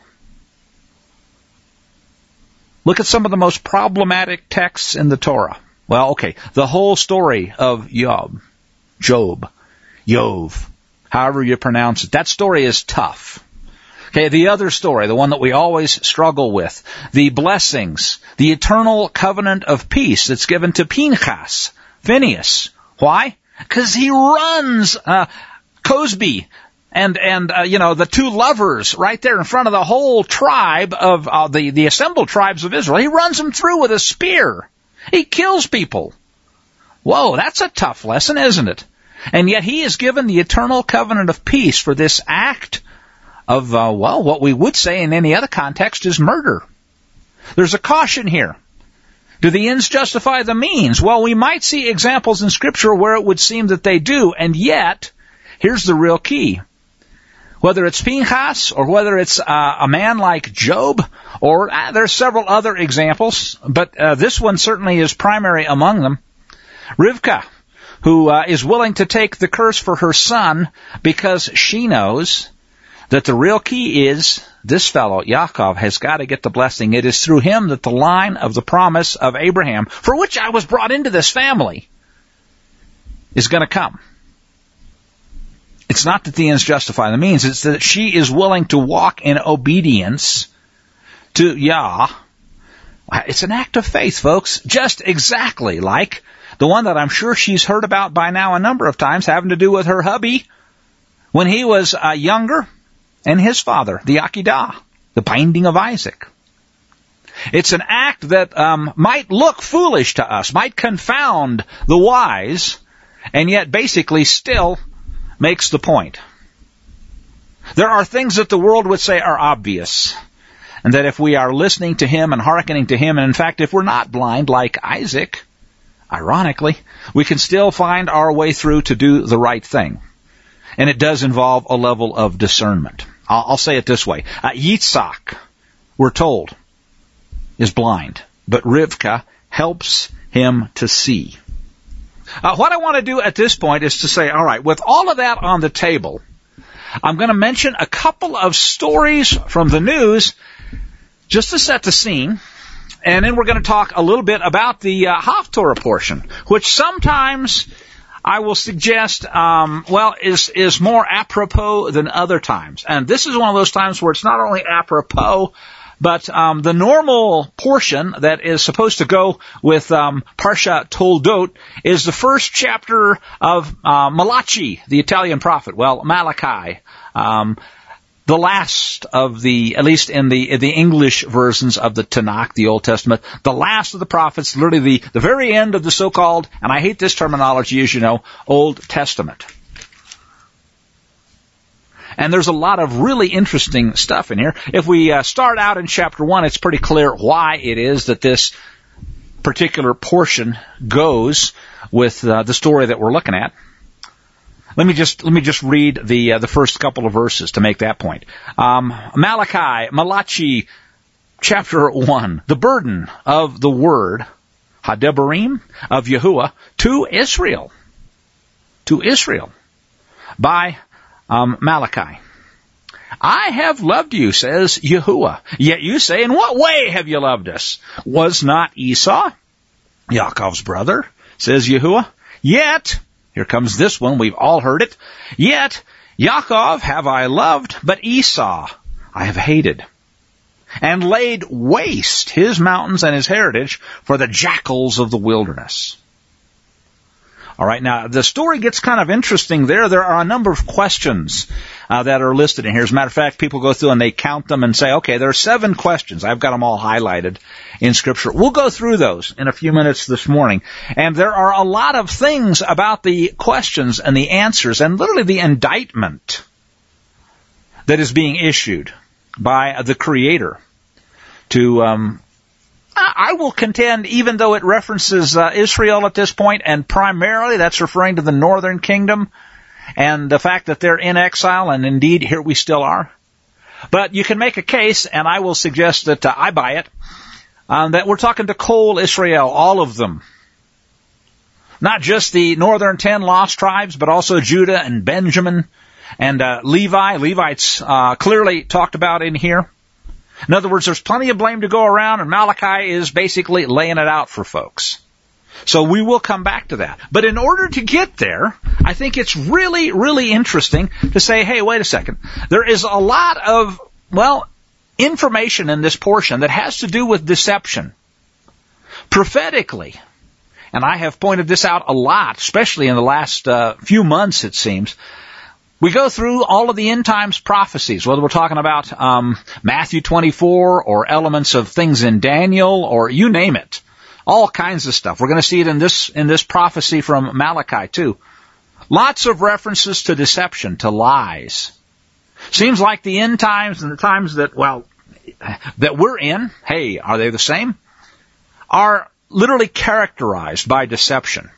Look at some of the most problematic texts in the Torah. Well, okay, the whole story of Job, Job, Yov, however you pronounce it. That story is tough. Okay, the other story, the one that we always struggle with, the blessings, the eternal covenant of peace that's given to Pinchas, Phineas. Why? Because he runs uh, Cosby and, and uh, you know, the two lovers right there in front of the whole tribe of uh, the, the assembled tribes of Israel. He runs them through with a spear. He kills people. Whoa, that's a tough lesson, isn't it? And yet he is given the eternal covenant of peace for this act of, uh, well, what we would say in any other context is murder. There's a caution here. Do the ends justify the means? Well, we might see examples in Scripture where it would seem that they do, and yet, here's the real key. whether it's Pinchas or whether it's uh, a man like Job, or uh, there's several other examples, but uh, this one certainly is primary among them. Rivkah, who uh, is willing to take the curse for her son because she knows that the real key is this fellow, Yaakov, has got to get the blessing. It is through him that the line of the promise of Abraham, for which I was brought into this family, is going to come. It's not that the ends justify the means. It's that she is willing to walk in obedience to Yah. It's an act of faith, folks, just exactly like the one that I'm sure she's heard about by now a number of times, having to do with her hubby when he was uh, younger, and his father, the Akedah, the binding of Isaac. It's an act that um, might look foolish to us, might confound the wise, and yet basically still makes the point. There are things that the world would say are obvious, and that if we are listening to him and hearkening to him, and in fact if we're not blind like Isaac, ironically, we can still find our way through to do the right thing. And it does involve a level of discernment. I'll, I'll say it this way. Uh, Yitzhak, we're told, is blind, but Rivkah helps him to see. Uh, what I want to do at this point is to say, all right, with all of that on the table, I'm going to mention a couple of stories from the news just to set the scene, and then we're going to talk a little bit about the uh, Haftorah portion, which sometimes I will suggest, um, well, is is more apropos than other times. And this is one of those times where it's not only apropos, but um, the normal portion that is supposed to go with um, Parsha Toldot is the first chapter of uh, Malachi, the Italian prophet. Well, Malachi, um, the last of the, at least in the in the English versions of the Tanakh, the Old Testament, the last of the prophets, literally the, the very end of the so-called, and I hate this terminology, as you know, Old Testament. And there's a lot of really interesting stuff in here. If we uh, start out in chapter one, it's pretty clear why it is that this particular portion goes with uh, the story that we're looking at. Let me just let me just read the uh, the first couple of verses to make that point. Um, Malachi, Malachi, chapter one. The burden of the word, Hadebarim of Yahuwah to Israel, to Israel, by um, Malachi. I have loved you, says Yahuwah. Yet you say, in what way have you loved us? Was not Esau Yaakov's brother, says Yahuwah? Yet, here comes this one, we've all heard it. Yet, Yaakov have I loved, but Esau I have hated, and laid waste his mountains and his heritage for the jackals of the wilderness. All right, now the story gets kind of interesting there. There are a number of questions uh, that are listed in here. As a matter of fact, people go through and they count them and say, okay, there are seven questions. I've got them all highlighted in Scripture. We'll go through those in a few minutes this morning. And there are a lot of things about the questions and the answers and literally the indictment that is being issued by the Creator to um I will contend, even though it references uh, Israel at this point, and primarily that's referring to the northern kingdom and the fact that they're in exile, and indeed here we still are. But you can make a case, and I will suggest that uh, I buy it, um, that we're talking to Kol Israel, all of them. Not just the northern ten lost tribes, but also Judah and Benjamin and uh, Levi. Levites uh, clearly talked about in here. In other words, there's plenty of blame to go around, and Malachi is basically laying it out for folks. So we will come back to that. But in order to get there, I think it's really, really interesting to say, hey, wait a second. There is a lot of, well, information in this portion that has to do with deception. Prophetically, and I have pointed this out a lot, especially in the last uh, few months, it seems, we go through all of the end times prophecies, whether we're talking about um, Matthew twenty-four or elements of things in Daniel or you name it, all kinds of stuff. We're going to see it in this in this prophecy from Malachi too. Lots of references to deception, to lies. Seems like the end times and the times that, well, that we're in, hey, are they the same? Are literally characterized by deception.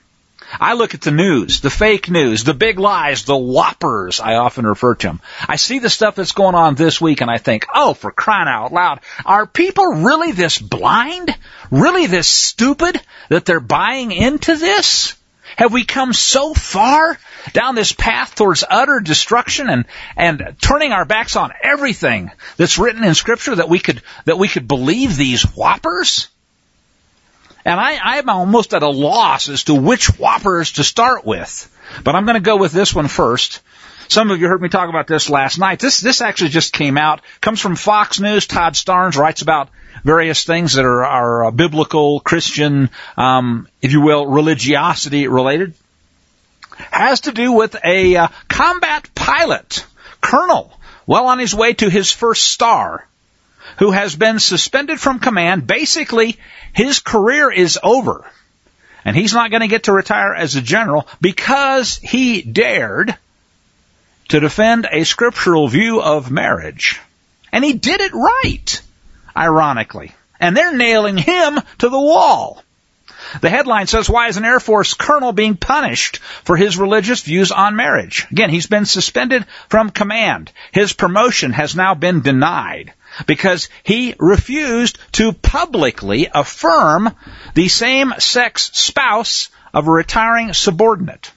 I look at the news, the fake news, the big lies, the whoppers, I often refer to them. I see the stuff that's going on this week and I think, oh, for crying out loud, are people really this blind? Really this stupid that they're buying into this? Have we come so far down this path towards utter destruction and, and turning our backs on everything that's written in Scripture that we could, that we could believe these whoppers? And I, I'm almost at a loss as to which whoppers to start with. But I'm going to go with this one first. Some of you heard me talk about this last night. This this actually just came out. Comes from Fox News. Todd Starnes writes about various things that are, are uh, biblical, Christian, um, if you will, religiosity related. Has to do with a uh, combat pilot, colonel, well on his way to his first star, who has been suspended from command. Basically, his career is over. And he's not going to get to retire as a general because he dared to defend a scriptural view of marriage. And he did it right, ironically. And they're nailing him to the wall. The headline says, why is an Air Force colonel being punished for his religious views on marriage? Again, he's been suspended from command. His promotion has now been denied because he refused to publicly affirm the same-sex spouse of a retiring subordinate.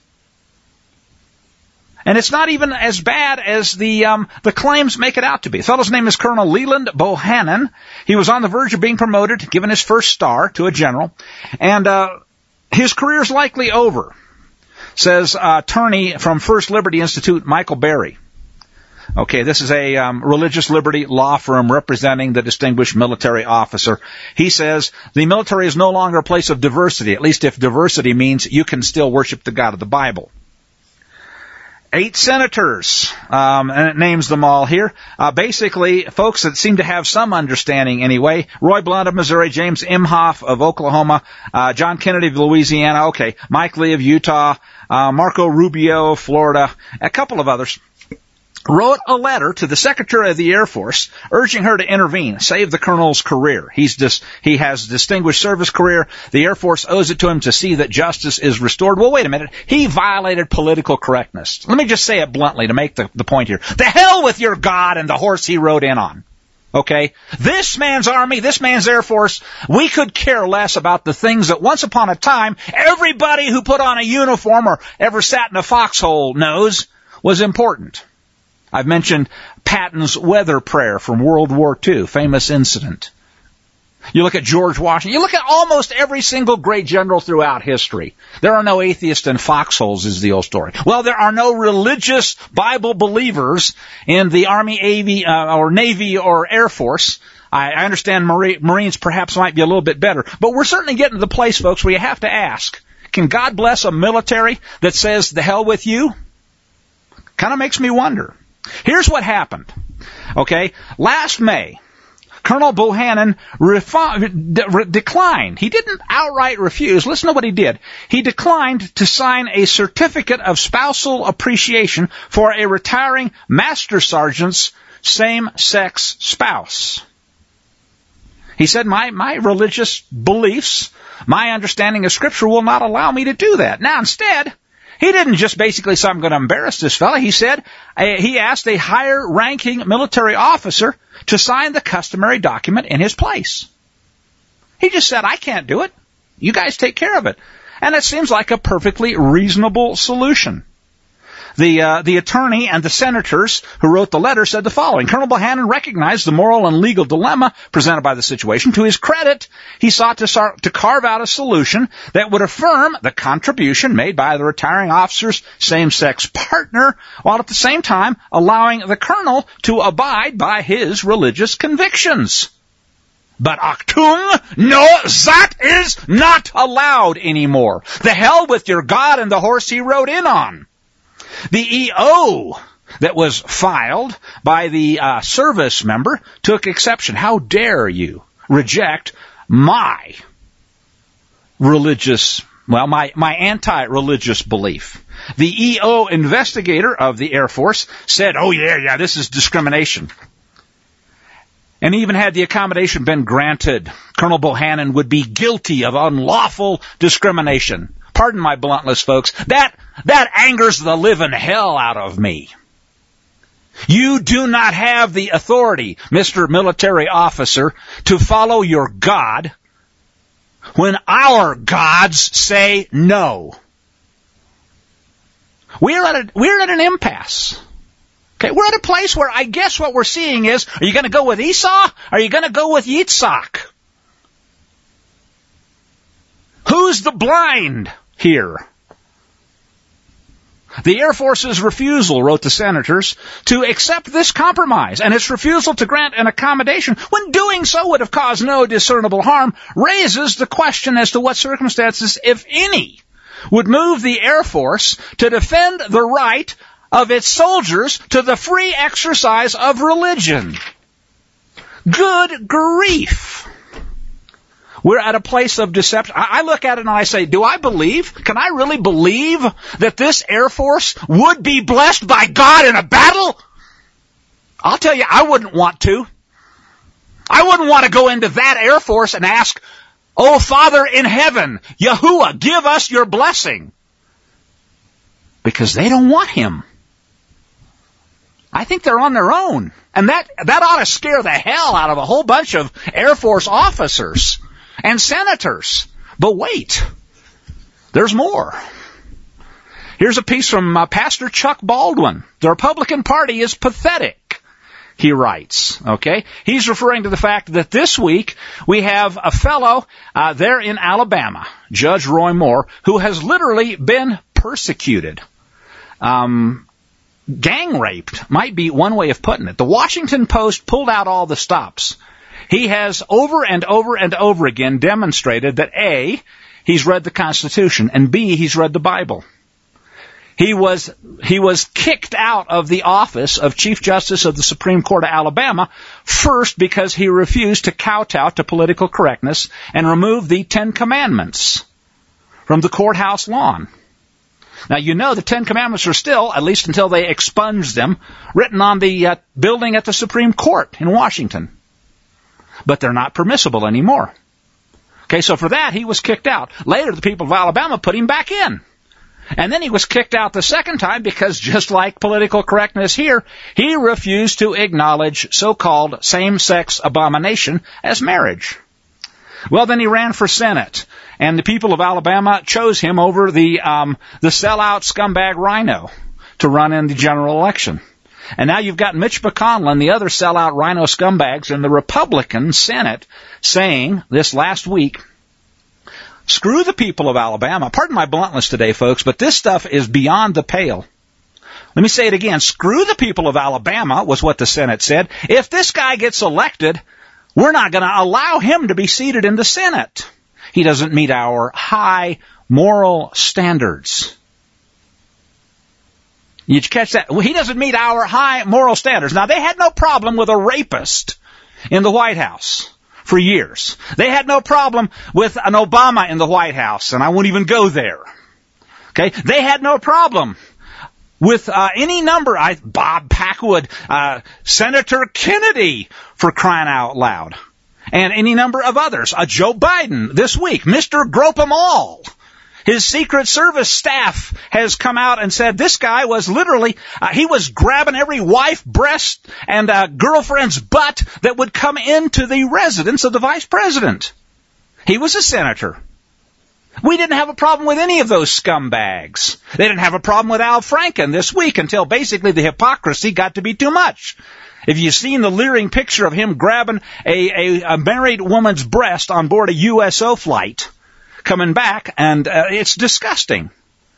And it's not even as bad as the um, the claims make it out to be. The fellow's name is Colonel Leland Bohannon. He was on the verge of being promoted, given his first star to a general, and uh, his career's likely over, says uh, attorney from First Liberty Institute, Michael Berry. Okay, this is a um, religious liberty law firm representing the distinguished military officer. He says the military is no longer a place of diversity, at least if diversity means you can still worship the God of the Bible. Eight senators, um, and it names them all here. Uh, basically, folks that seem to have some understanding anyway. Roy Blunt of Missouri, James Imhoff of Oklahoma, uh, John Kennedy of Louisiana, okay, Mike Lee of Utah, uh, Marco Rubio of Florida, a couple of others, wrote a letter to the Secretary of the Air Force urging her to intervene, save the colonel's career. He's dis- he has a distinguished service career. The Air Force owes it to him to see that justice is restored. Well, wait a minute. He violated political correctness. Let me just say it bluntly to make the, the point here. The hell with your God and the horse he rode in on. Okay? This man's army, this man's Air Force, we could care less about the things that once upon a time everybody who put on a uniform or ever sat in a foxhole knows was important. I've mentioned Patton's weather prayer from World War Two, famous incident. You look at George Washington. You look at almost every single great general throughout history. There are no atheists in foxholes is the old story. Well, there are no religious Bible believers in the Army, Navy, uh, or Navy or Air Force. I, I understand Marines perhaps might be a little bit better. But we're certainly getting to the place, folks, where you have to ask, can God bless a military that says, the hell with you? Kind of makes me wonder. Here's what happened. Okay, last May, Colonel Bohannon refi- de- re- declined. He didn't outright refuse. Listen to what he did. He declined to sign a certificate of spousal appreciation for a retiring master sergeant's same-sex spouse. He said, my, my religious beliefs, my understanding of Scripture will not allow me to do that. Now, instead, he didn't just basically say, I'm going to embarrass this fella. He said, uh, he asked a higher-ranking military officer to sign the customary document in his place. He just said, I can't do it. You guys take care of it. And it seems like a perfectly reasonable solution. The uh, the attorney and the senators who wrote the letter said the following. Colonel Bohannon recognized the moral and legal dilemma presented by the situation. To his credit, he sought to, start, to carve out a solution that would affirm the contribution made by the retiring officer's same-sex partner, while at the same time allowing the colonel to abide by his religious convictions. But Achtung, no, that is not allowed anymore. The hell with your God and the horse he rode in on. The E O that was filed by the uh, service member took exception. How dare you reject my religious, well, my, my anti-religious belief? The E O investigator of the Air Force said, oh yeah, yeah, this is discrimination. And even had the accommodation been granted, Colonel Bohannon would be guilty of unlawful discrimination. pardon my bluntness, folks, that, that angers the living hell out of me. You do not have the authority, Mister Military Officer, to follow your God when our gods say no. We're at a, we're at an impasse. Okay, we're at a place where I guess what we're seeing is, are you going to go with Esau? Are you going to go with Yitzhak? Who's the blind here? The Air Force's refusal, wrote the senators, to accept this compromise and its refusal to grant an accommodation when doing so would have caused no discernible harm raises the question as to what circumstances, if any, would move the Air Force to defend the right of its soldiers to the free exercise of religion. Good grief. We're at a place of deception. I look at it and I say, do I believe? Can I really believe that this Air Force would be blessed by God in a battle? I'll tell you, I wouldn't want to. I wouldn't want to go into that Air Force and ask, oh, Father in heaven, Yahuwah, give us your blessing. Because they don't want him. I think they're on their own. And that, that ought to scare the hell out of a whole bunch of Air Force officers and senators. But wait, there's more. Here's a piece from uh, Pastor Chuck Baldwin. The Republican Party is pathetic, he writes. Okay, he's referring to the fact that this week we have a fellow uh, there in Alabama, Judge Roy Moore, who has literally been persecuted. Um, gang raped might be one way of putting it. The Washington Post pulled out all the stops. He has over and over and over again demonstrated that A, he's read the Constitution, and B, he's read the Bible. He was, he was kicked out of the office of Chief Justice of the Supreme Court of Alabama, first because he refused to kowtow to political correctness and remove the Ten Commandments from the courthouse lawn. Now, you know the Ten Commandments are still, at least until they expunge them, written on the uh, building at the Supreme Court in Washington. But they're not permissible anymore. Okay, so for that, he was kicked out. Later, the people of Alabama put him back in. And then he was kicked out the second time because, just like political correctness here, he refused to acknowledge so-called same-sex abomination as marriage. Well, then he ran for Senate, and the people of Alabama chose him over the um, the sellout scumbag Rhino to run in the general election. And now you've got Mitch McConnell and the other sellout Rhino scumbags in the Republican Senate saying this last week, screw the people of Alabama. Pardon my bluntness today, folks, but this stuff is beyond the pale. Let me say it again. Screw the people of Alabama was what the Senate said. If this guy gets elected, we're not going to allow him to be seated in the Senate. He doesn't meet our high moral standards. Did you catch that? Well, he doesn't meet our high moral standards. Now, they had no problem with a rapist in the White House for years. They had no problem with an Obama in the White House, and I won't even go there. Okay? They had no problem with uh, any number, I, Bob Packwood, uh, Senator Kennedy, for crying out loud, and any number of others. Uh, Joe Biden this week, Mister Grope 'em all. His Secret Service staff has come out and said this guy was literally, uh, he was grabbing every wife, breast, and uh, girlfriend's butt that would come into the residence of the vice president. He was a senator. We didn't have a problem with any of those scumbags. They didn't have a problem with Al Franken this week until basically the hypocrisy got to be too much. If you've seen the leering picture of him grabbing a, a, a married woman's breast on board a U S O flight, coming back, and uh, it's disgusting.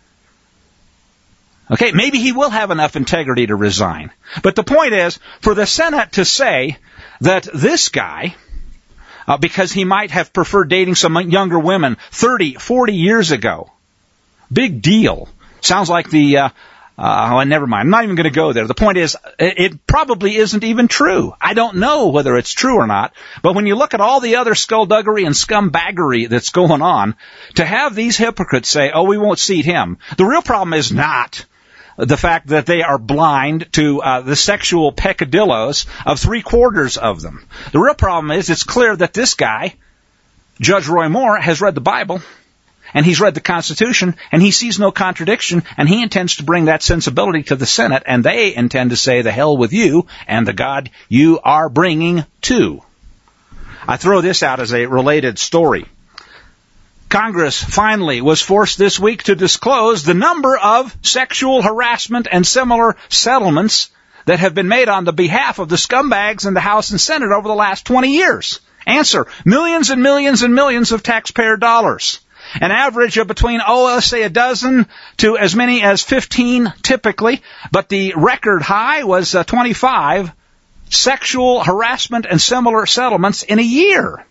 Okay, maybe he will have enough integrity to resign. But the point is, for the Senate to say that this guy, uh, because he might have preferred dating some younger women thirty, forty years ago, big deal. Sounds like the, uh, uh, oh, never mind. I'm not even going to go there. The point is, it probably isn't even true. I don't know whether it's true or not. But when you look at all the other skullduggery and scumbaggery that's going on, to have these hypocrites say, oh, we won't seat him. The real problem is not the fact that they are blind to uh, the sexual peccadillos of three quarters of them. The real problem is it's clear that this guy, Judge Roy Moore, has read the Bible. and he's read the Constitution, and he sees no contradiction, and he intends to bring that sensibility to the Senate, and they intend to say, the hell with you and the God you are bringing too. I throw this out as a related story. Congress finally was forced this week to disclose the number of sexual harassment and similar settlements that have been made on the behalf of the scumbags in the House and Senate over the last twenty years. Answer, millions and millions and millions of taxpayer dollars. An average of between, oh, let's say a dozen to as many as fifteen typically, but the record high was uh, twenty-five sexual harassment and similar settlements in a year.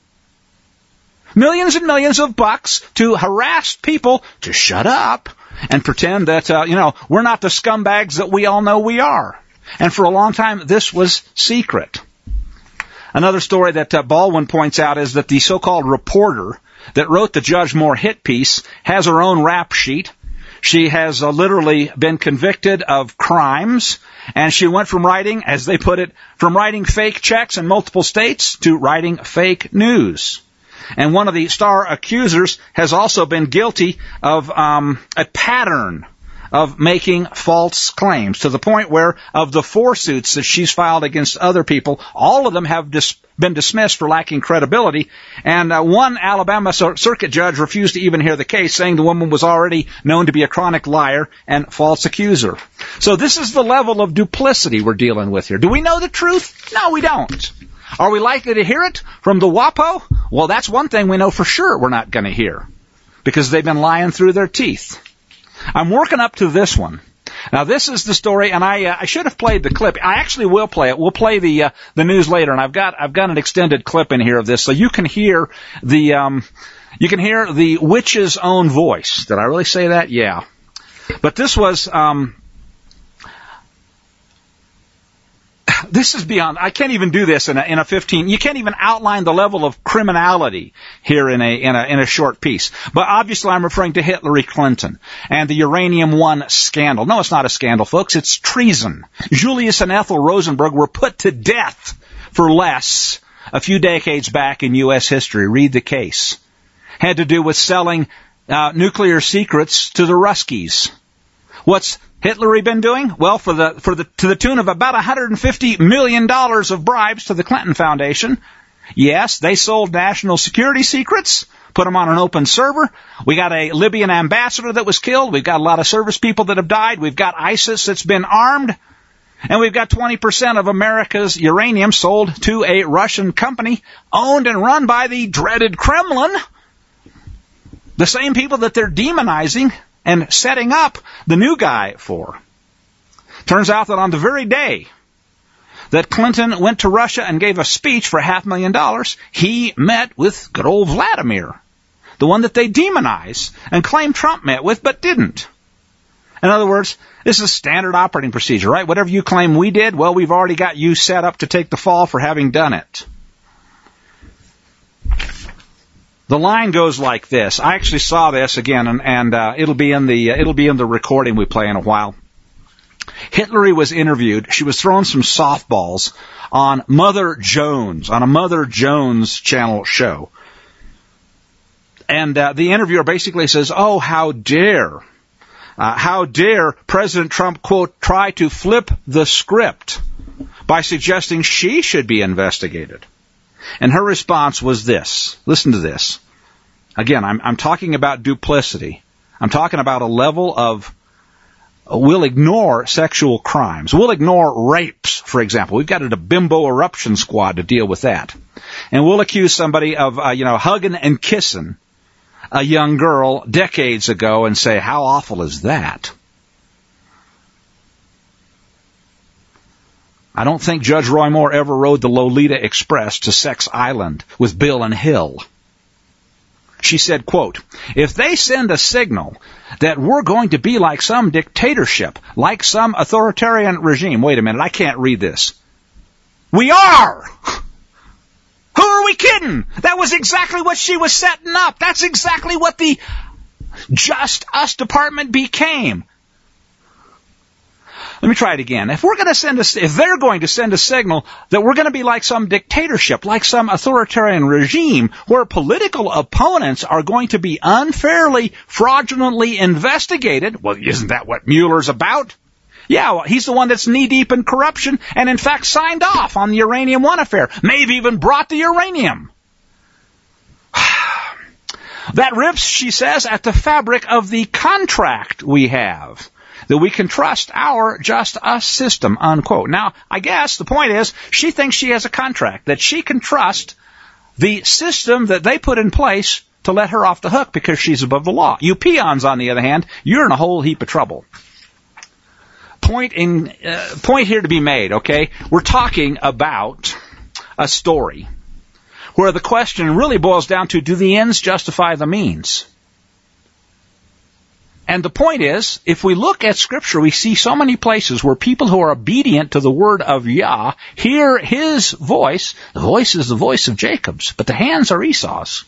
Millions and millions of bucks to harass people to shut up and pretend that, uh, you know, we're not the scumbags that we all know we are. And for a long time, this was secret. Another story that uh, Baldwin points out is that the so-called reporter that wrote the Judge Moore hit piece has her own rap sheet. She has uh, literally been convicted of crimes, and she went from writing, as they put it, from writing fake checks in multiple states to writing fake news. And one of the star accusers has also been guilty of um, a pattern of making false claims, to the point where of the four suits that she's filed against other people, all of them have dis- been dismissed for lacking credibility. And uh, one Alabama circuit judge refused to even hear the case, saying the woman was already known to be a chronic liar and false accuser. So this is the level of duplicity we're dealing with here. Do we know the truth? No, we don't. Are we likely to hear it from the WAPO? Well, that's one thing we know for sure we're not going to hear, because they've been lying through their teeth. I'm working up to this one. Now, this is the story, and I uh, I should have played the clip. I actually will play it. We'll play the uh, the news later, and I've got I've got an extended clip in here of this, so you can hear the um you can hear the witch's own voice. Did I really say that? Yeah. But this was um this is beyond. I can't even do this in a in a fifteen. You can't even outline the level of criminality here in a in a in a short piece. But obviously, I'm referring to Hillary Clinton and the Uranium One scandal. No, it's not a scandal, folks. It's treason. Julius and Ethel Rosenberg were put to death for less a few decades back in U S history. Read the case. Had to do with selling uh, nuclear secrets to the Ruskies. What's Hillary been doing? Well, for the for the to the tune of about one hundred fifty million dollars of bribes to the Clinton Foundation. Yes, they sold national security secrets, put them on an open server. We got a Libyan ambassador that was killed. We've got a lot of service people that have died. We've got ISIS that's been armed. And we've got twenty percent of America's uranium sold to a Russian company owned and run by the dreaded Kremlin. The same people that they're demonizing and setting up the new guy for. Turns out that on the very day that Clinton went to Russia and gave a speech for half a million dollars, he met with good old Vladimir, the one that they demonize and claim Trump met with but didn't. In other words, this is standard operating procedure, right? Whatever you claim we did, well, we've already got you set up to take the fall for having done it. The line goes like this. I actually saw this again, and, and uh, it'll be in the uh, it'll be in the recording we play in a while. Hillary was interviewed. She was throwing some softballs on Mother Jones, on a Mother Jones channel show. And uh, the interviewer basically says, oh, how dare, uh, how dare President Trump, quote, try to flip the script by suggesting she should be investigated. And her response was this. Listen to this. Again, I'm, I'm talking about duplicity. I'm talking about a level of, uh, we'll ignore sexual crimes. We'll ignore rapes, for example. We've got a bimbo eruption squad to deal with that. And we'll accuse somebody of, uh, you know, hugging and kissing a young girl decades ago and say, how awful is that? I don't think Judge Roy Moore ever rode the Lolita Express to Sex Island with Bill and Hill. She said, quote, if they send a signal that we're going to be like some dictatorship, like some authoritarian regime. Wait a minute, I can't read this. We are! Who are we kidding? That was exactly what she was setting up. That's exactly what the Just Us Department became. Let me try it again. If we're going to send a, if they're going to send a signal that we're going to be like some dictatorship, like some authoritarian regime, where political opponents are going to be unfairly, fraudulently investigated, well, isn't that what Mueller's about? Yeah, well, he's the one that's knee-deep in corruption and, in fact, signed off on the Uranium One affair. Maybe even brought the uranium. That rips, she says, at the fabric of the contract we have, that we can trust our just us system, unquote. Now, I guess the point is, she thinks she has a contract, that she can trust the system that they put in place to let her off the hook because she's above the law. You peons, on the other hand, you're in a whole heap of trouble. Point in uh, point here to be made, okay? We're talking about a story where the question really boils down to, do the ends justify the means? And the point is, if we look at Scripture, we see so many places where people who are obedient to the word of Yah hear his voice. The voice is the voice of Jacob's, but the hands are Esau's.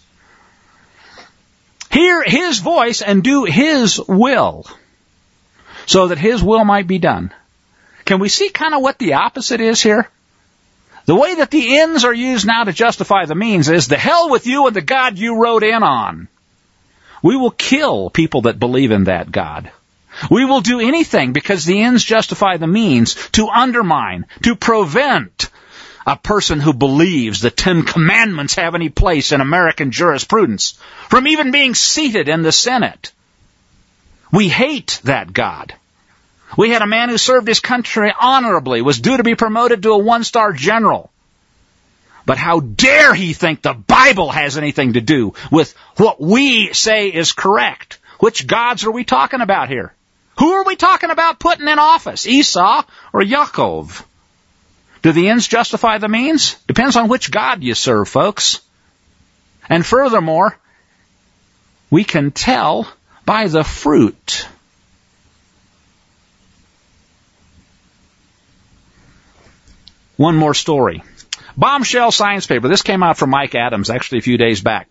Hear his voice and do his will, so that his will might be done. Can we see kind of what the opposite is here? The way that the ends are used now to justify the means is, the hell with you and the God you rode in on. We will kill people that believe in that God. We will do anything because the ends justify the means to undermine, to prevent a person who believes the Ten Commandments have any place in American jurisprudence from even being seated in the Senate. We hate that God. We had a man who served his country honorably, was due to be promoted to a one-star general. But how dare he think the Bible has anything to do with what we say is correct? Which gods are we talking about here? Who are we talking about putting in office? Esau or Yaakov? Do the ends justify the means? Depends on which God you serve, folks. And furthermore, we can tell by the fruit. One more story. Bombshell science paper. This came out from Mike Adams actually a few days back.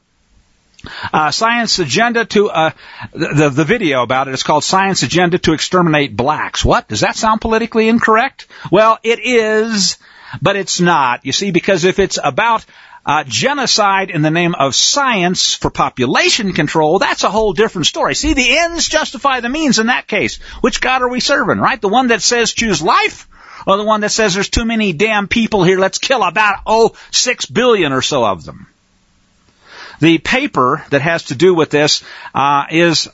Uh, science agenda to, uh, the, the video about it is called Science Agenda to Exterminate Blacks. What? Does that sound politically incorrect? Well, it is, but it's not. You see, because if it's about uh, genocide in the name of science for population control, that's a whole different story. See, the ends justify the means in that case. Which God are we serving, right? The one that says choose life? Or the one that says there's too many damn people here, let's kill about, oh, six billion or so of them. The paper that has to do with this uh, is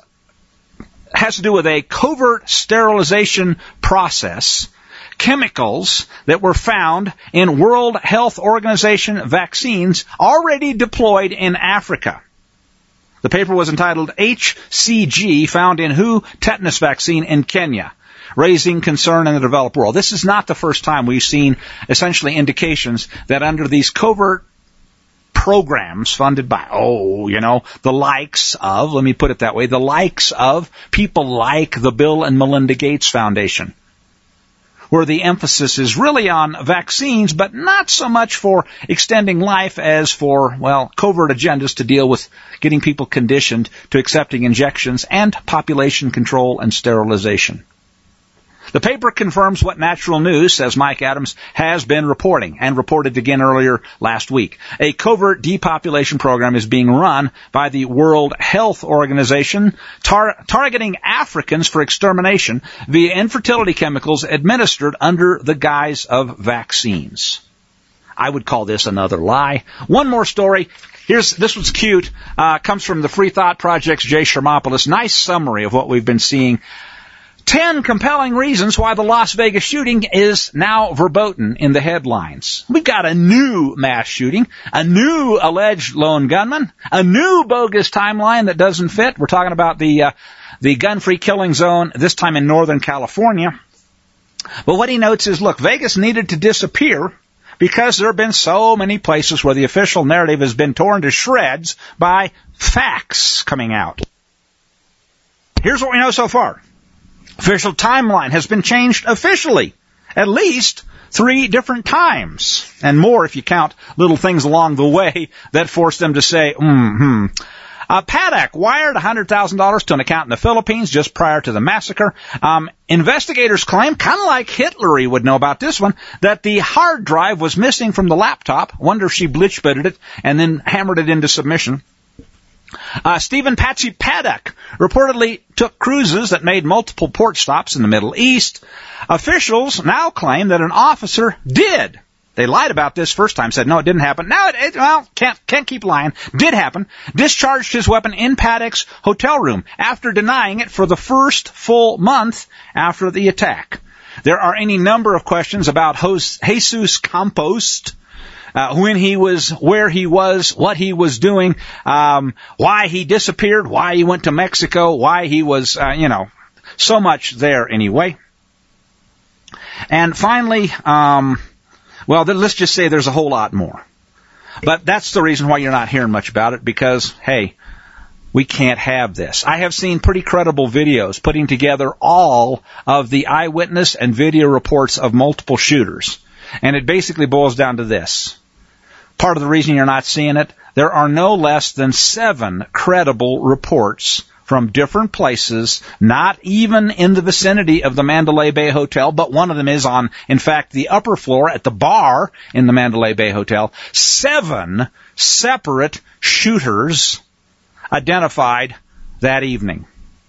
has to do with a covert sterilization process, chemicals that were found in World Health Organization vaccines already deployed in Africa. The paper was entitled H C G, found in W H O tetanus vaccine in Kenya, raising concern in the developed world. This is not the first time we've seen essentially indications that under these covert programs funded by, oh, you know, the likes of, let me put it that way, the likes of people like the Bill and Melinda Gates Foundation, where the emphasis is really on vaccines, but not so much for extending life as for, well, covert agendas to deal with getting people conditioned to accepting injections and population control and sterilization. The paper confirms what Natural News, says Mike Adams, has been reporting, and reported again earlier last week. A covert depopulation program is being run by the World Health Organization, tar- targeting Africans for extermination via infertility chemicals administered under the guise of vaccines. I would call this another lie. One more story. Here's, this one's cute. Uh, comes from the Free Thought Project's Jay Shermopoulos. Nice summary of what we've been seeing. Ten compelling reasons why the Las Vegas shooting is now verboten in the headlines. We've got a new mass shooting, a new alleged lone gunman, a new bogus timeline that doesn't fit. We're talking about the uh, the gun-free killing zone, this time in Northern California. But what he notes is, look, Vegas needed to disappear because there have been so many places where the official narrative has been torn to shreds by facts coming out. Here's what we know so far. Official timeline has been changed officially at least three different times, and more if you count little things along the way that force them to say, mm-hmm. Uh, Paddock wired one hundred thousand dollars to an account in the Philippines just prior to the massacre. Um, investigators claim, kind of like Hitler, he would know about this one, that the hard drive was missing from the laptop. Wonder if she bleach-bitted it and then hammered it into submission. Uh, Stephen Patsy Paddock reportedly took cruises that made multiple port stops in the Middle East. Officials now claim that an officer did. They lied about this first time, said, no, it didn't happen. Now, it, it well, can't, can't keep lying. Did happen. Discharged his weapon in Paddock's hotel room after denying it for the first full month after the attack. There are any number of questions about Jesus Campos, uh, when he was, where he was, what he was doing, um, why he disappeared, why he went to Mexico, why he was, uh, you know, so much there anyway. And finally, um, well, then let's just say there's a whole lot more. But that's the reason why you're not hearing much about it, because, hey, we can't have this. I have seen pretty credible videos putting together all of the eyewitness and video reports of multiple shooters. And it basically boils down to this. Part of the reason you're not seeing it, there are no less than seven credible reports from different places, not even in the vicinity of the Mandalay Bay Hotel, but one of them is on, in fact, the upper floor at the bar in the Mandalay Bay Hotel. Seven separate shooters identified that evening.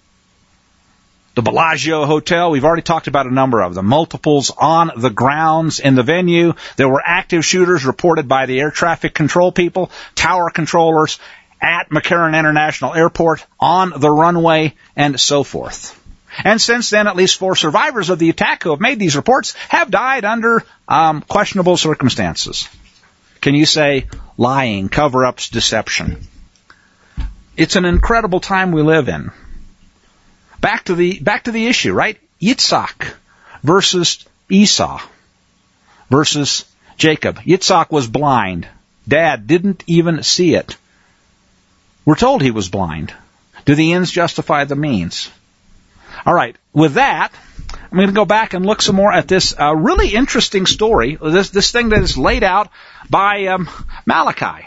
The Bellagio Hotel, we've already talked about a number of them. Multiples on the grounds in the venue. There were active shooters reported by the air traffic control people, tower controllers, at McCarran International Airport, on the runway, and so forth. And since then, at least four survivors of the attack who have made these reports have died under um, questionable circumstances. Can you say lying, cover-ups, deception? It's an incredible time we live in. Back to the back to the issue, right? Yitzhak versus Esau versus Jacob. Yitzhak was blind. Dad didn't even see it. We're told he was blind. Do the ends justify the means? All right. With that, I'm going to go back and look some more at this uh, really interesting story, this this thing that is laid out by um, Malachi.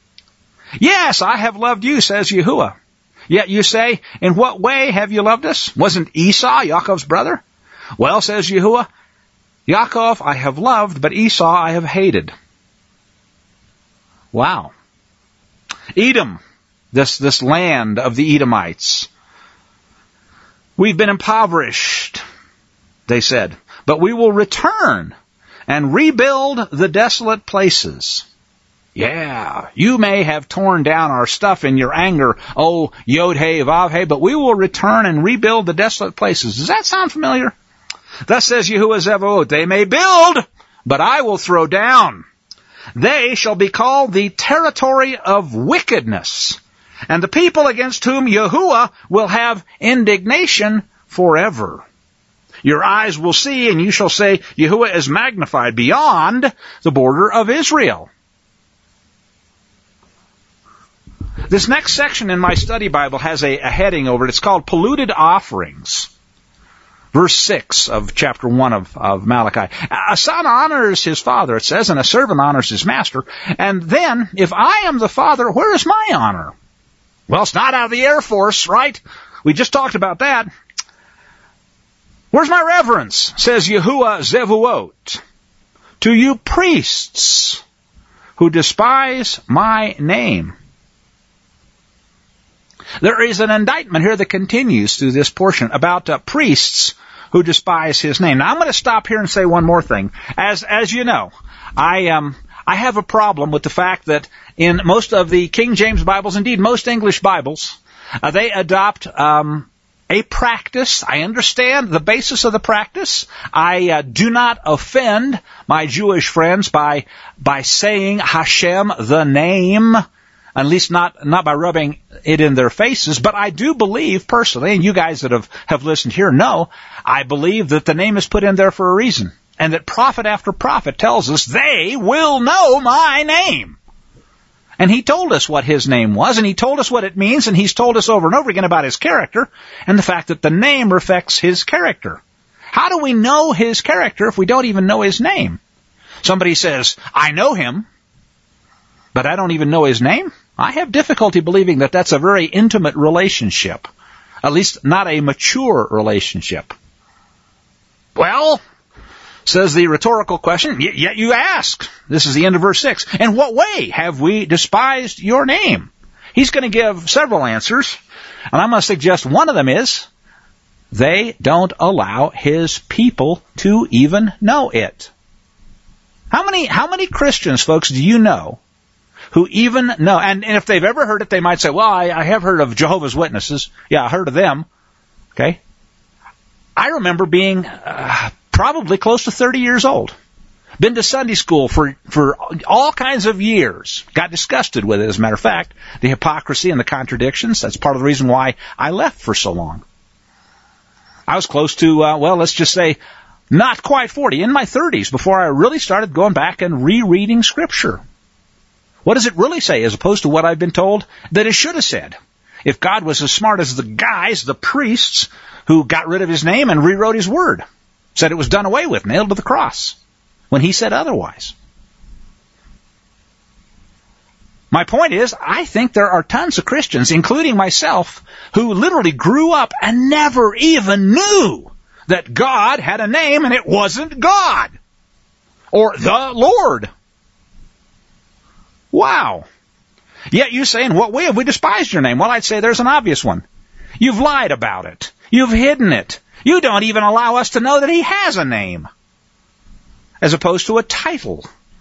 Yes, I have loved you, says Yahuwah. Yet you say, in what way have you loved us? Wasn't Esau Yaakov's brother? Well, says Yahuwah, Yaakov I have loved, but Esau I have hated. Wow. Edom. This, this land of the Edomites. We've been impoverished, they said, but we will return and rebuild the desolate places. Yeah, you may have torn down our stuff in your anger, oh, Yod-He, Vav-He, but we will return and rebuild the desolate places. Does that sound familiar? Thus says Yahuwah Zevaot, they may build, but I will throw down. They shall be called the territory of wickedness, and the people against whom Yahuwah will have indignation forever. Your eyes will see, and you shall say, Yahuwah is magnified beyond the border of Israel. This next section in my study Bible has a, a heading over it. It's called Polluted Offerings. Verse six of chapter one of, of Malachi. A son honors his father, it says, and a servant honors his master. And then, if I am the father, where is my honor? Well, it's not out of the Air Force, right? We just talked about that. Where's my reverence? Says Yahuwah Zevuot. To you priests who despise my name. There is an indictment here that continues through this portion about uh, priests who despise his name. Now, I'm going to stop here and say one more thing. As as you know, I um I have a problem with the fact that in most of the King James Bibles, indeed most English Bibles, uh, they adopt um a practice. I understand the basis of the practice. I uh, do not offend my Jewish friends by by saying Hashem, the name, at least not not by rubbing it in their faces, but I do believe personally, and you guys that have, have listened here know, I believe that the name is put in there for a reason, and that prophet after prophet tells us they will know my name. And he told us what his name was, and he told us what it means, and he's told us over and over again about his character, and the fact that the name reflects his character. How do we know his character if we don't even know his name? Somebody says, I know him, but I don't even know his name? I have difficulty believing that that's a very intimate relationship. At least not a mature relationship. Well, says the rhetorical question, yet you ask. This is the end of verse six. In what way have we despised your name? He's going to give several answers, and I'm going to suggest one of them is, they don't allow his people to even know it. How many, how many Christians, folks, do you know who even know, and, and if they've ever heard it, they might say, well, I, I have heard of Jehovah's Witnesses. Yeah, I heard of them. Okay. I remember being uh, probably close to thirty years old. Been to Sunday school for, for all kinds of years. Got disgusted with it, as a matter of fact. The hypocrisy and the contradictions. That's part of the reason why I left for so long. I was close to, uh, well, let's just say, not quite forty, in my thirties, before I really started going back and rereading Scripture. What does it really say, as opposed to what I've been told that it should have said? If God was as smart as the guys, the priests, who got rid of his name and rewrote his word, said it was done away with, nailed to the cross, when he said otherwise. My point is, I think there are tons of Christians, including myself, who literally grew up and never even knew that God had a name and it wasn't God or the Lord. Wow. Yet you say, in what way have we despised your name? Well, I'd say there's an obvious one. You've lied about it. You've hidden it. You don't even allow us to know that he has a name, as opposed to a title.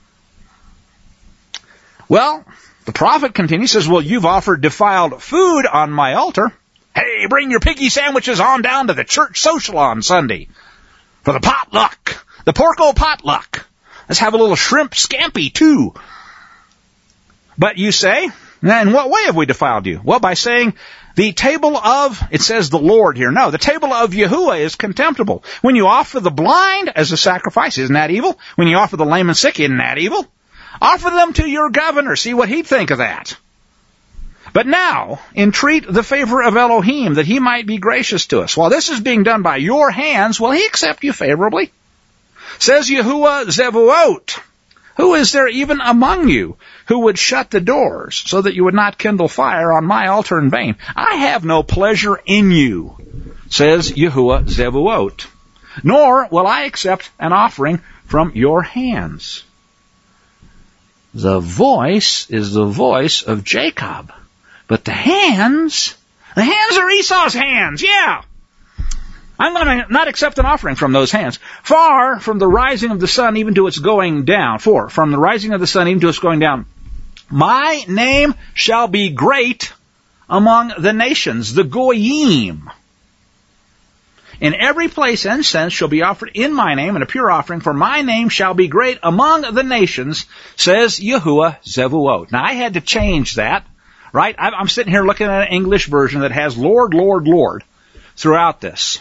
Well, the prophet continues, says, well, you've offered defiled food on my altar. Hey, bring your piggy sandwiches on down to the church social on Sunday for the potluck, the porco potluck. Let's have a little shrimp scampi, too. But you say, in what way have we defiled you? Well, by saying the table of, it says the Lord here. No, the table of Yahuwah is contemptible. When you offer the blind as a sacrifice, isn't that evil? When you offer the lame and sick, isn't that evil? Offer them to your governor. See what he'd think of that. But now, entreat the favor of Elohim, that he might be gracious to us. While this is being done by your hands, will he accept you favorably? Says Yahuwah Zevuot. Who is there even among you who would shut the doors so that you would not kindle fire on my altar in vain? I have no pleasure in you, says Yahuwah Zevuot, nor will I accept an offering from your hands. The voice is the voice of Jacob, but the hands, the hands are Esau's hands, yeah. I'm going to not accept an offering from those hands. Far from the rising of the sun even to its going down. For, from the rising of the sun even to its going down. My name shall be great among the nations, the Goyim. In every place incense shall be offered in my name, and a pure offering, for my name shall be great among the nations, says Yahuwah Zevuot. Now, I had to change that, right? I'm sitting here looking at an English version that has Lord, Lord, Lord throughout this.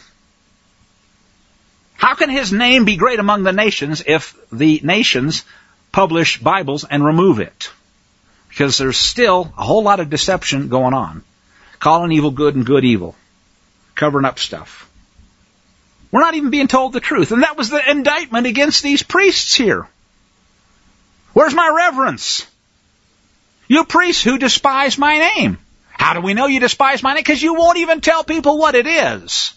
How can his name be great among the nations if the nations publish Bibles and remove it? Because there's still a whole lot of deception going on. Calling evil good and good evil. Covering up stuff. We're not even being told the truth. And that was the indictment against these priests here. Where's my reverence? You priests who despise my name. How do we know you despise my name? Because you won't even tell people what it is.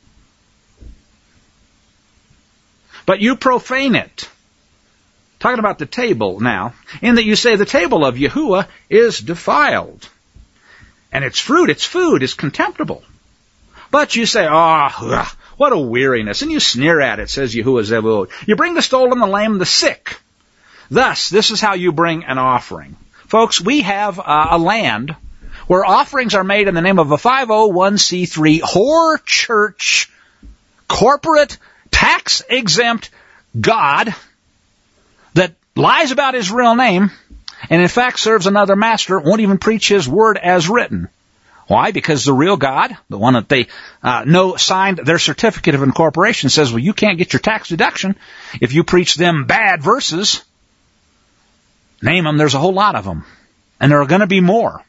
But you profane it. Talking about the table now, in that you say the table of Yahuwah is defiled. And its fruit, its food, is contemptible. But you say, oh, what a weariness. And you sneer at it, says Yahuwah Zevuot. You bring the stolen, the lame, the sick. Thus, this is how you bring an offering. Folks, we have uh, a land where offerings are made in the name of a five oh one c three whore church, corporate, tax-exempt God that lies about his real name and in fact serves another master, won't even preach his word as written. Why? Because the real God, the one that they uh, know signed their certificate of incorporation, says, well, you can't get your tax deduction if you preach them bad verses. Name them, there's a whole lot of them. And there are going to be more.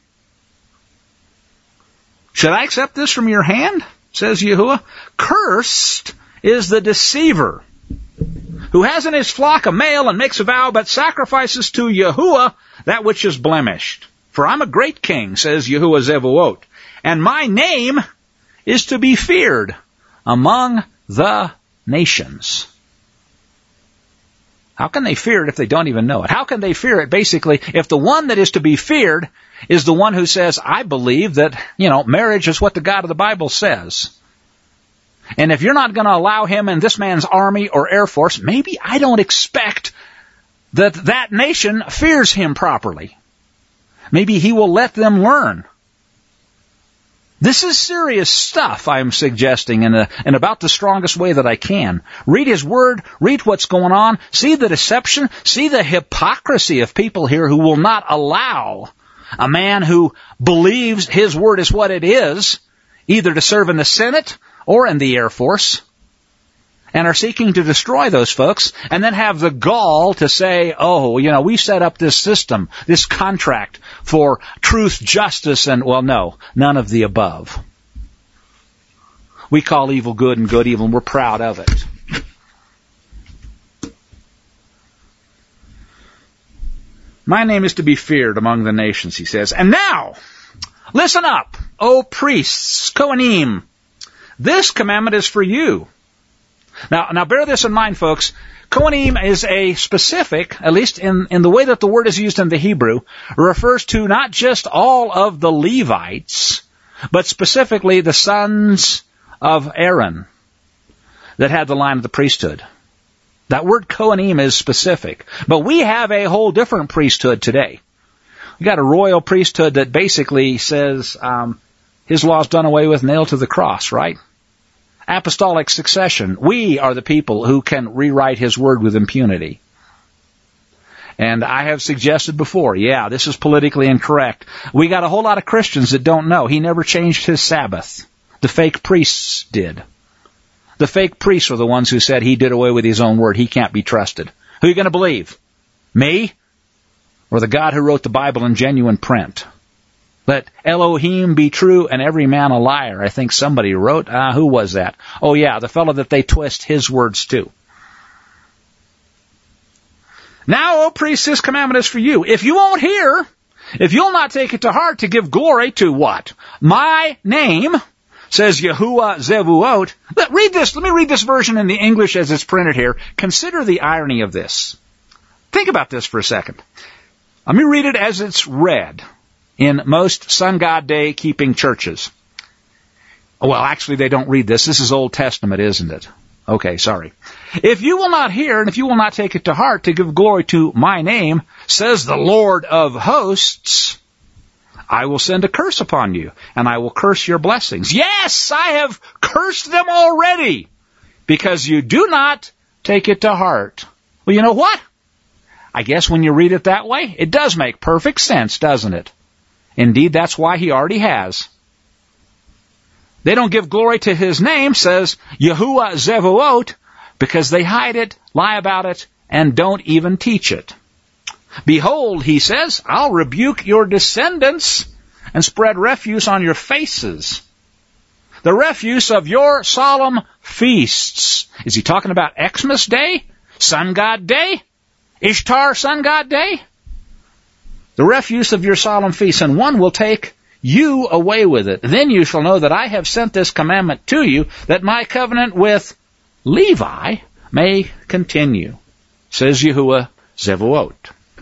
Should I accept this from your hand? Says Yahuwah. Cursed is the deceiver, who has in his flock a male and makes a vow, but sacrifices to Yahuwah that which is blemished. For I'm a great king, says Yahuwah Zevuot, and my name is to be feared among the nations. How can they fear it if they don't even know it? How can they fear it, basically, if the one that is to be feared is the one who says, I believe that, you know, marriage is what the God of the Bible says. And if you're not going to allow him in this man's army or air force, maybe I don't expect that that nation fears him properly. Maybe he will let them learn. This is serious stuff, I'm suggesting, in, a, in about the strongest way that I can. Read his word, read what's going on, see the deception, see the hypocrisy of people here who will not allow a man who believes his word is what it is, either to serve in the Senate or in the Air Force, and are seeking to destroy those folks, and then have the gall to say, oh, you know, we set up this system, this contract for truth, justice, and, well, no, none of the above. We call evil good and good evil, and we're proud of it. My name is to be feared among the nations, he says. And now, listen up, O priests, Kohanim. This commandment is for you. Now, now bear this in mind, folks. Kohanim is a specific, at least in, in the way that the word is used in the Hebrew, refers to not just all of the Levites, but specifically the sons of Aaron that had the line of the priesthood. That word Kohanim is specific. But we have a whole different priesthood today. We got a royal priesthood that basically says um, his law's done away with, nailed to the cross, right? Apostolic succession. We are the people who can rewrite his word with impunity. And I have suggested before, yeah, this is politically incorrect. We got a whole lot of Christians that don't know. He never changed his Sabbath. The fake priests did. The fake priests were the ones who said he did away with his own word. He can't be trusted. Who are you going to believe? Me? Or the God who wrote the Bible in genuine print? Let Elohim be true and every man a liar. I think somebody wrote. Ah, uh, who was that? Oh yeah, the fellow that they twist his words to. Now, O priests, this commandment is for you. If you won't hear, if you'll not take it to heart to give glory to what? My name, says Yahuwah Zevuot. Let, read this. Let me read this version in the English as it's printed here. Consider the irony of this. Think about this for a second. Let me read it as it's read in most Sun God Day keeping churches. Well, actually, they don't read this. This is Old Testament, isn't it? Okay, sorry. If you will not hear, and if you will not take it to heart to give glory to my name, says the Lord of hosts, I will send a curse upon you, and I will curse your blessings. Yes, I have cursed them already, because you do not take it to heart. Well, you know what? I guess when you read it that way, it does make perfect sense, doesn't it? Indeed, that's why he already has. They don't give glory to his name, says Yahuwah Zevuot, because they hide it, lie about it, and don't even teach it. Behold, he says, I'll rebuke your descendants and spread refuse on your faces. The refuse of your solemn feasts. Is he talking about Xmas Day? Sun God Day? Ishtar Sun God Day? The refuse of your solemn feasts, and one will take you away with it. Then you shall know that I have sent this commandment to you, that my covenant with Levi may continue, says Yahuwah Zevuot.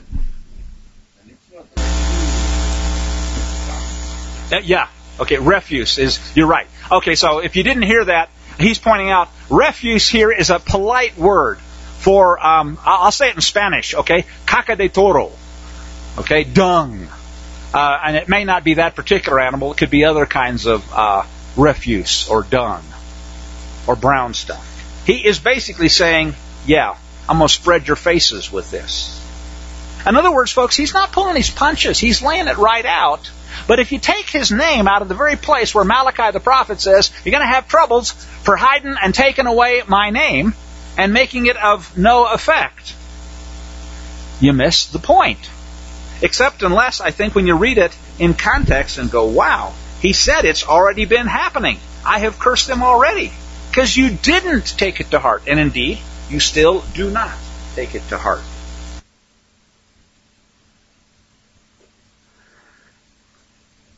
Uh, yeah, okay, refuse is, you're right. Okay, so if you didn't hear that, he's pointing out, refuse here is a polite word for, um, I'll say it in Spanish, okay, caca de toro, okay, dung. Uh, and it may not be that particular animal. It could be other kinds of uh, refuse or dung or brown stuff. He is basically saying, yeah, I'm going to spread your faces with this. In other words, folks, he's not pulling his punches. He's laying it right out. But if you take his name out of the very place where Malachi the prophet says, you're going to have troubles for hiding and taking away my name and making it of no effect, you miss the point. Except unless, I think, when you read it in context and go, wow, he said it's already been happening. I have cursed them already. Because you didn't take it to heart. And indeed, you still do not take it to heart.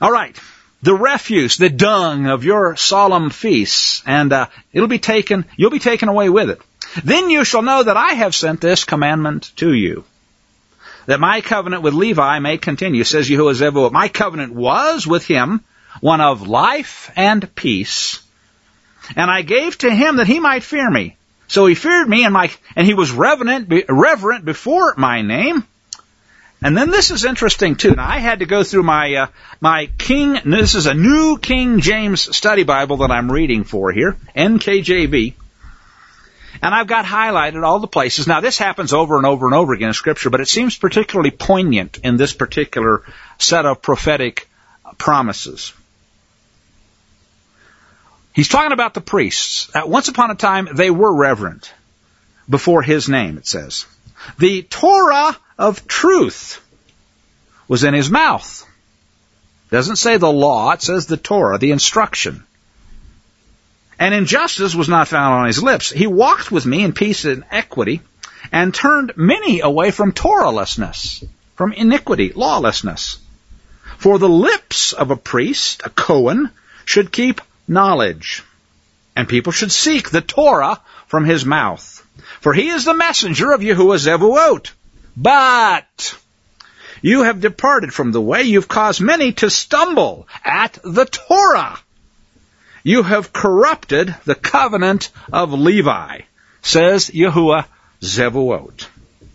All right. The refuse, the dung of your solemn feasts, and uh, it'll be taken, you'll be taken away with it. Then you shall know that I have sent this commandment to you, that my covenant with Levi may continue, says Yahuwah Zevot. My covenant was with him one of life and peace, and I gave to him that he might fear me. So he feared me, and my and he was reverent, reverent before my name. And then this is interesting too. Now I had to go through my uh, my King. This is a New King James Study Bible that I'm reading for here, N K J V, and I've got highlighted all the places. Now this happens over and over and over again in Scripture, but it seems particularly poignant in this particular set of prophetic promises. He's talking about the priests. Uh, once upon a time, they were reverent before his name. It says the Torah of truth was in his mouth. It doesn't say the law, it says the Torah, the instruction. And injustice was not found on his lips. He walked with me in peace and equity, and turned many away from Torahlessness, from iniquity, lawlessness. For the lips of a priest, a Cohen, should keep knowledge, and people should seek the Torah from his mouth. For he is the messenger of Yahuwah Zevot. But you have departed from the way. You've caused many to stumble at the Torah. You have corrupted the covenant of Levi, says Yahuwah Zevot.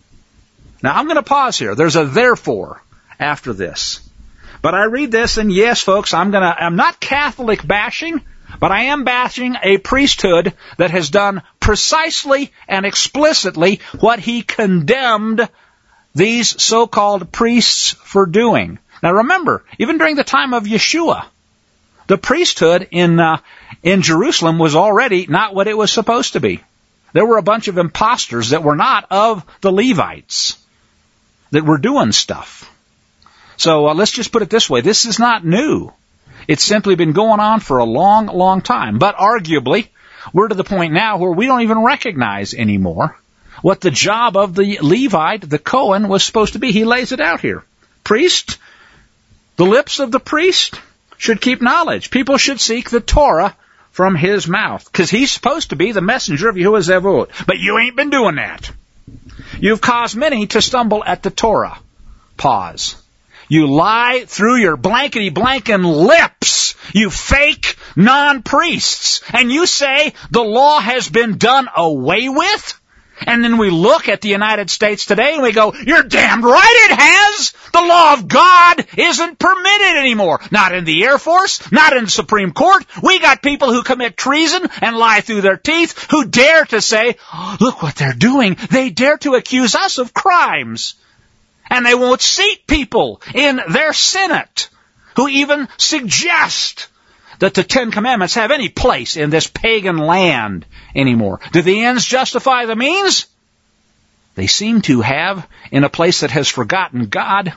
Now I'm going to pause here. There's a therefore after this. But I read this, and yes, folks, I'm going to, I'm not Catholic bashing, but I am bashing a priesthood that has done precisely and explicitly what he condemned these so-called priests for doing. Now remember, even during the time of Yeshua, the priesthood in uh, in Jerusalem was already not what it was supposed to be. There were a bunch of imposters that were not of the Levites that were doing stuff. So uh, let's just put it this way. This is not new. It's simply been going on for a long, long time. But arguably, we're to the point now where we don't even recognize anymore what the job of the Levite, the Cohen, was supposed to be. He lays it out here. Priest, the lips of the priest should keep knowledge. People should seek the Torah from his mouth, because he's supposed to be the messenger of Yahuwah Zevot. But you ain't been doing that. You've caused many to stumble at the Torah. Pause. You lie through your blankety-blankin' lips, you fake non-priests, and you say the law has been done away with? And then we look at the United States today and we go, you're damned right it has! The law of God isn't permitted anymore. Not in the Air Force, not in the Supreme Court. We got people who commit treason and lie through their teeth, who dare to say, oh, look what they're doing. They dare to accuse us of crimes. And they won't seat people in their Senate who even suggest that the Ten Commandments have any place in this pagan land anymore. Do the ends justify the means? They seem to have in a place that has forgotten God.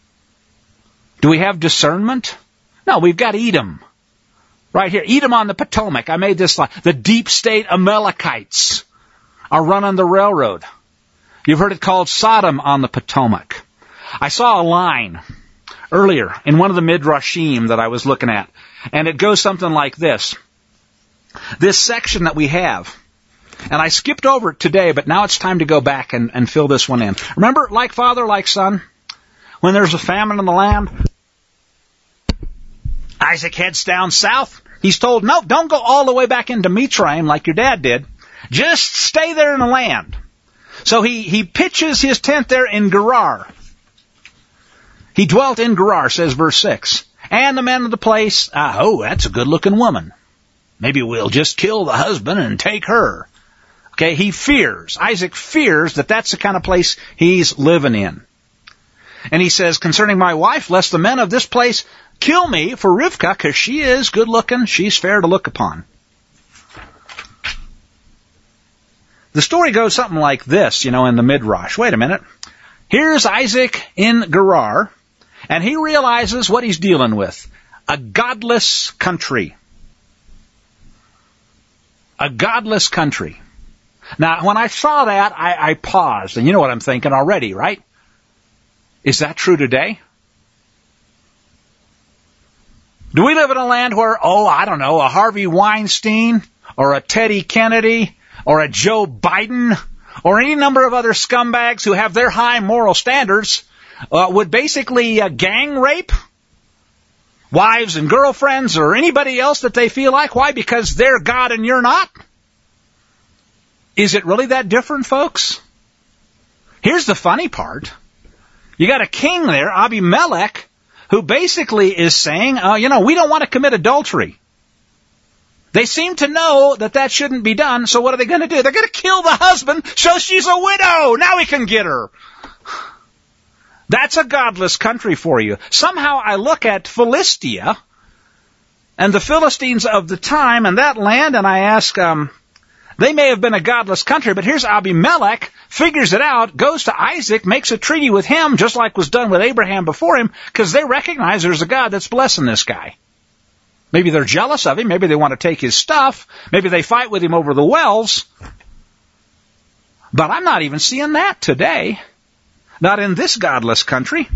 Do we have discernment? No, we've got Edom. Right here, Edom on the Potomac. I made this slide. The deep state Amalekites are running the railroad. You've heard it called Sodom on the Potomac. I saw a line earlier in one of the Midrashim that I was looking at, and it goes something like this. This section that we have, and I skipped over it today, but now it's time to go back and, and fill this one in. Remember, like father, like son, when there's a famine in the land, Isaac heads down south. He's told, no, don't go all the way back into Mitzrayim like your dad did. Just stay there in the land. So he, he pitches his tent there in Gerar. He dwelt in Gerar, says verse six. And the men of the place, ah, oh, that's a good-looking woman. Maybe we'll just kill the husband and take her. Okay, he fears. Isaac fears that that's the kind of place he's living in. And he says, concerning my wife, lest the men of this place kill me for Rivkah, because she is good-looking, she's fair to look upon. The story goes something like this, you know, in the Midrash. Wait a minute. Here's Isaac in Gerar, and he realizes what he's dealing with. A godless country. A godless country. Now, when I saw that, I, I paused, and you know what I'm thinking already, right? Is that true today? Do we live in a land where, oh, I don't know, a Harvey Weinstein or a Teddy Kennedy or a Joe Biden or any number of other scumbags who have their high moral standards uh, would basically uh, gang rape wives and girlfriends or anybody else that they feel like? Why? Because they're God and you're not? Is it really that different, folks? Here's the funny part. You got a king there, Abimelech, who basically is saying, uh, you know, we don't want to commit adultery. They seem to know that that shouldn't be done, so what are they going to do? They're going to kill the husband so she's a widow. Now we can get her. That's a godless country for you. Somehow I look at Philistia and the Philistines of the time and that land, and I ask, um, they may have been a godless country, but here's Abimelech, figures it out, goes to Isaac, makes a treaty with him, just like was done with Abraham before him, because they recognize there's a God that's blessing this guy. Maybe they're jealous of him. Maybe they want to take his stuff. Maybe they fight with him over the wells. But I'm not even seeing that today. Not in this godless country.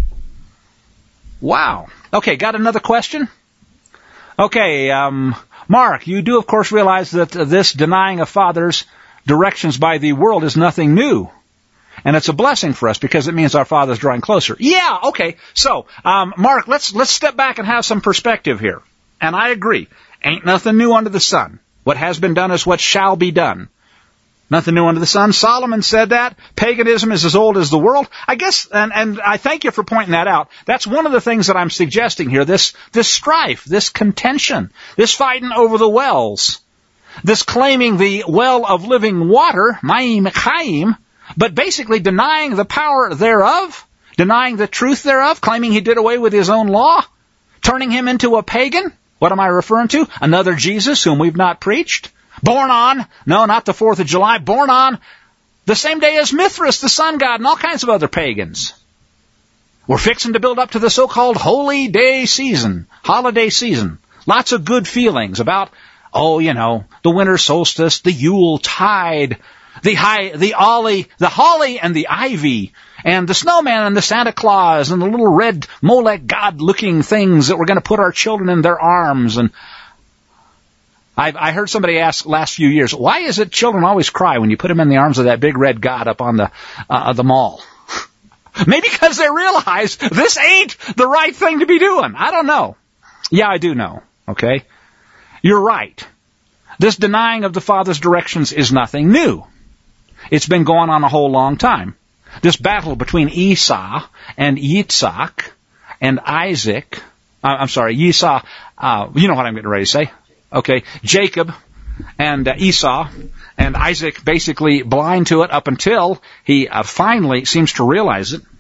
Wow. Okay, got another question? Okay, um, Mark, you do of course realize that uh, this denying of Father's directions by the world is nothing new. And it's a blessing for us because it means our Father's drawing closer. Yeah, okay. So, um, Mark, let's, let's step back and have some perspective here. And I agree. Ain't nothing new under the sun. What has been done is what shall be done. Nothing new under the sun. Solomon said that. Paganism is as old as the world. I guess, and, and I thank you for pointing that out. That's one of the things that I'm suggesting here. This, this strife, this contention, this fighting over the wells, this claiming the well of living water, Ma'im Chaim, but basically denying the power thereof, denying the truth thereof, claiming he did away with his own law, turning him into a pagan. What am I referring to? Another Jesus whom we've not preached. Born on, no, not the fourth of July, born on the same day as Mithras, the sun god, and all kinds of other pagans. We're fixing to build up to the so-called holy day season, holiday season. Lots of good feelings about, oh, you know, the winter solstice, the Yule tide, the high, the ollie, the holly and the ivy, and the snowman and the Santa Claus and the little red Molech god-looking things that we're going to put our children in their arms. And I've, I heard somebody ask last few years, why is it children always cry when you put them in the arms of that big red god up on the uh, the mall? Maybe because they realize this ain't the right thing to be doing. I don't know. Yeah, I do know. Okay? You're right. This denying of the Father's directions is nothing new. It's been going on a whole long time. This battle between Esau and Yitzhak and Isaac, uh, I'm sorry, Esau, uh, you know what I'm getting ready to say. Okay, Jacob and uh, Esau and Isaac basically blind to it up until he uh, finally seems to realize it.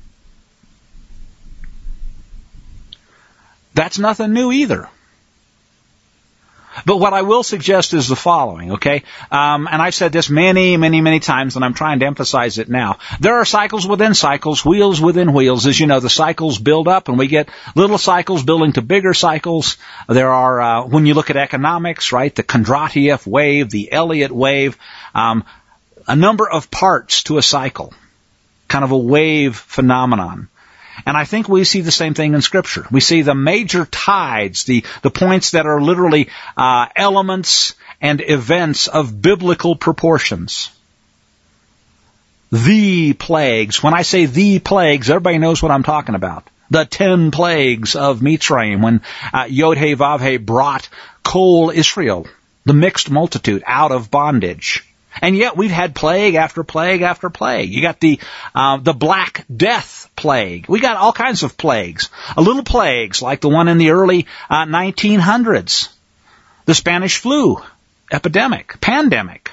That's nothing new either. But what I will suggest is the following, okay? Um, and I've said this many, many, many times, and I'm trying to emphasize it now. There are cycles within cycles, wheels within wheels. As you know, the cycles build up, and we get little cycles building to bigger cycles. There are, uh, when you look at economics, right, the Kondratiev wave, the Elliott wave, um, a number of parts to a cycle, kind of a wave phenomenon. And I think we see the same thing in Scripture. We see the major tides, the, the points that are literally uh, elements and events of biblical proportions. The plagues. When I say the plagues, everybody knows what I'm talking about. The ten plagues of Mitzrayim, when uh, Yod-Heh-Vav-Heh brought Kol Israel, the mixed multitude, out of bondage. And yet we've had plague after plague after plague. You got the uh, the Black Death plague. We got all kinds of plagues. A little plagues like the one in the early uh, nineteen hundreds. The Spanish flu epidemic, pandemic.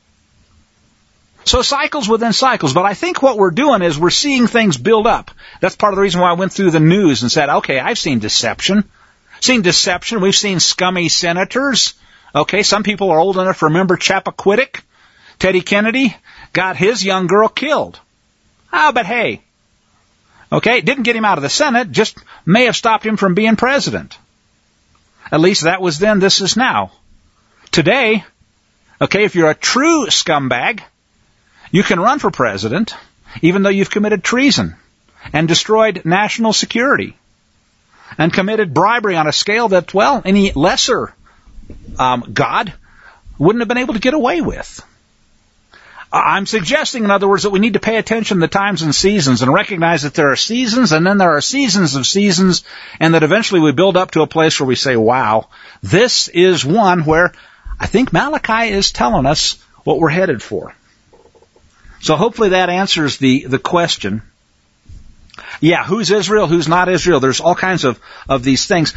So cycles within cycles. But I think what we're doing is we're seeing things build up. That's part of the reason why I went through the news and said, okay, I've seen deception. Seen deception. We've seen scummy senators. Okay, some people are old enough to remember Chappaquiddick. Teddy Kennedy got his young girl killed. Ah, but hey. Okay, it didn't get him out of the Senate, just may have stopped him from being president. At least that was then, this is now. Today, okay, if you're a true scumbag, you can run for president, even though you've committed treason and destroyed national security. and committed bribery on a scale that, well, any lesser um, god wouldn't have been able to get away with. I'm suggesting, in other words, that we need to pay attention to the times and seasons and recognize that there are seasons and then there are seasons of seasons, and that eventually we build up to a place where we say, wow, this is one where I think Malachi is telling us what we're headed for. So hopefully that answers the, the question. Yeah, who's Israel, who's not Israel? There's all kinds of, of these things.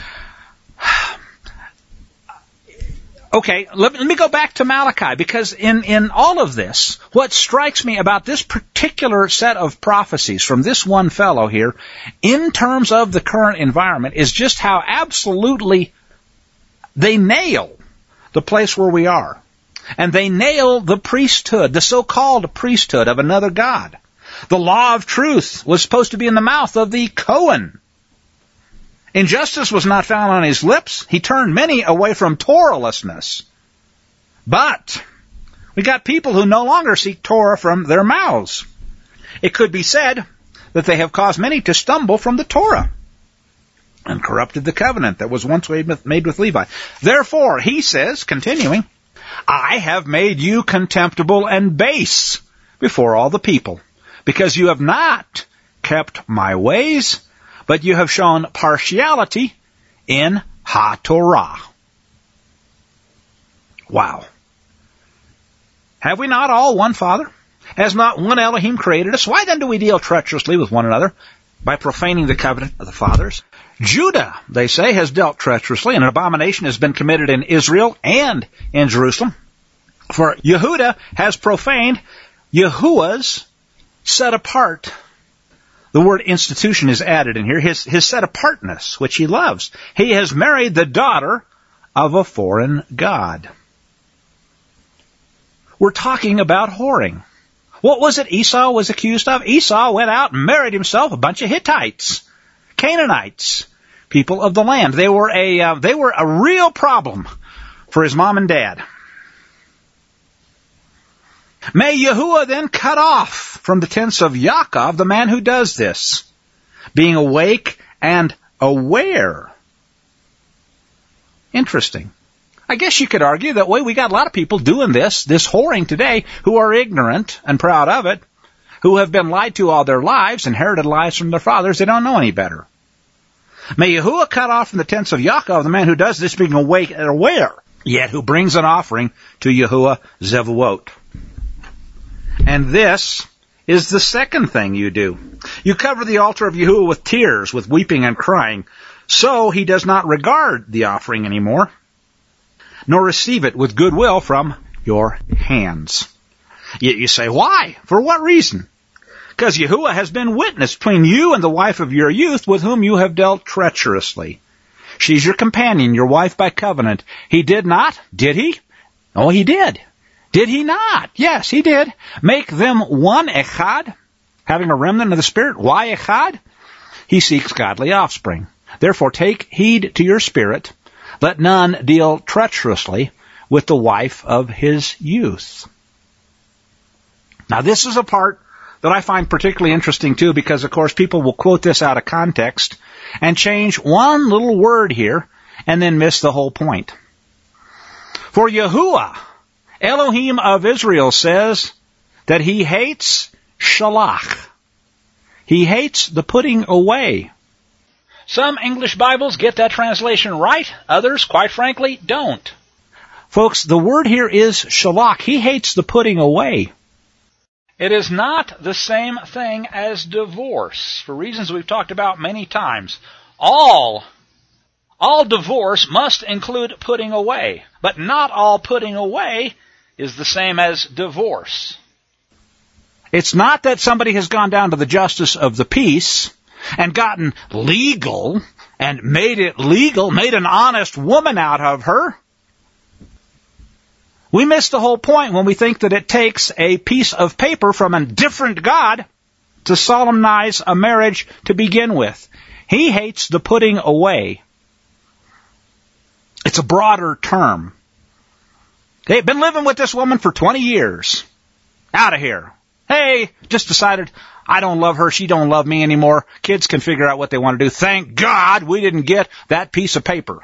Okay, let, let me go back to Malachi, because in, in all of this, what strikes me about this particular set of prophecies from this one fellow here, in terms of the current environment, is just how absolutely they nail the place where we are. And they nail the priesthood, the so-called priesthood of another God. The law of truth was supposed to be in the mouth of the Cohen. Injustice was not found on his lips. He turned many away from Torahlessness. But we got people who no longer seek Torah from their mouths. It could be said that they have caused many to stumble from the Torah and corrupted the covenant that was once made with Levi. Therefore, he says, continuing, I have made you contemptible and base before all the people, because you have not kept my ways, but you have shown partiality in HaTorah. Wow. Have we not all one Father? Has not one Elohim created us? Why then do we deal treacherously with one another by profaning the covenant of the fathers? Judah, they say, has dealt treacherously, and an abomination has been committed in Israel and in Jerusalem. For Yehudah has profaned Yahuwah's set apart. The word institution is added in here. His, his set-apartness, which he loves. He has married the daughter of a foreign god. We're talking about whoring. What was it Esau was accused of? Esau went out and married himself a bunch of Hittites, Canaanites, people of the land. They were a, uh, they were a real problem for his mom and dad. May Yahuwah then cut off from the tents of Yaakov the man who does this, being awake and aware. Interesting. I guess you could argue that way we got a lot of people doing this, this whoring today, who are ignorant and proud of it, who have been lied to all their lives, inherited lies from their fathers. They don't know any better. May Yahuwah cut off from the tents of Yaakov the man who does this, being awake and aware, yet who brings an offering to Yahuwah Zevuot. And this is the second thing you do. You cover the altar of Yahuwah with tears, with weeping and crying. So he does not regard the offering anymore, nor receive it with goodwill from your hands. Yet you say, why? For what reason? Because Yahuwah has been witness between you and the wife of your youth, with whom you have dealt treacherously. She's your companion, your wife by covenant. He did not? Did he? Oh, he did. Did he not? Yes, he did. Make them one echad, having a remnant of the Spirit. Why echad? He seeks godly offspring. Therefore take heed to your spirit. Let none deal treacherously with the wife of his youth. Now this is a part that I find particularly interesting too, because of course people will quote this out of context and change one little word here and then miss the whole point. For Yahuwah, Elohim of Israel, says that he hates shalach. He hates the putting away. Some English Bibles get that translation right. Others, quite frankly, don't. Folks, the word here is shalach. He hates the putting away. It is not the same thing as divorce, for reasons we've talked about many times. All All divorce must include putting away, but not all putting away is the same as divorce. It's not that somebody has gone down to the justice of the peace and gotten legal and made it legal, made an honest woman out of her. We miss the whole point when we think that it takes a piece of paper from a different God to solemnize a marriage to begin with. He hates the putting away. It's a broader term. They've been living with this woman for twenty years. Out of here. Hey, just decided I don't love her, she don't love me anymore. Kids can figure out what they want to do. Thank God we didn't get that piece of paper.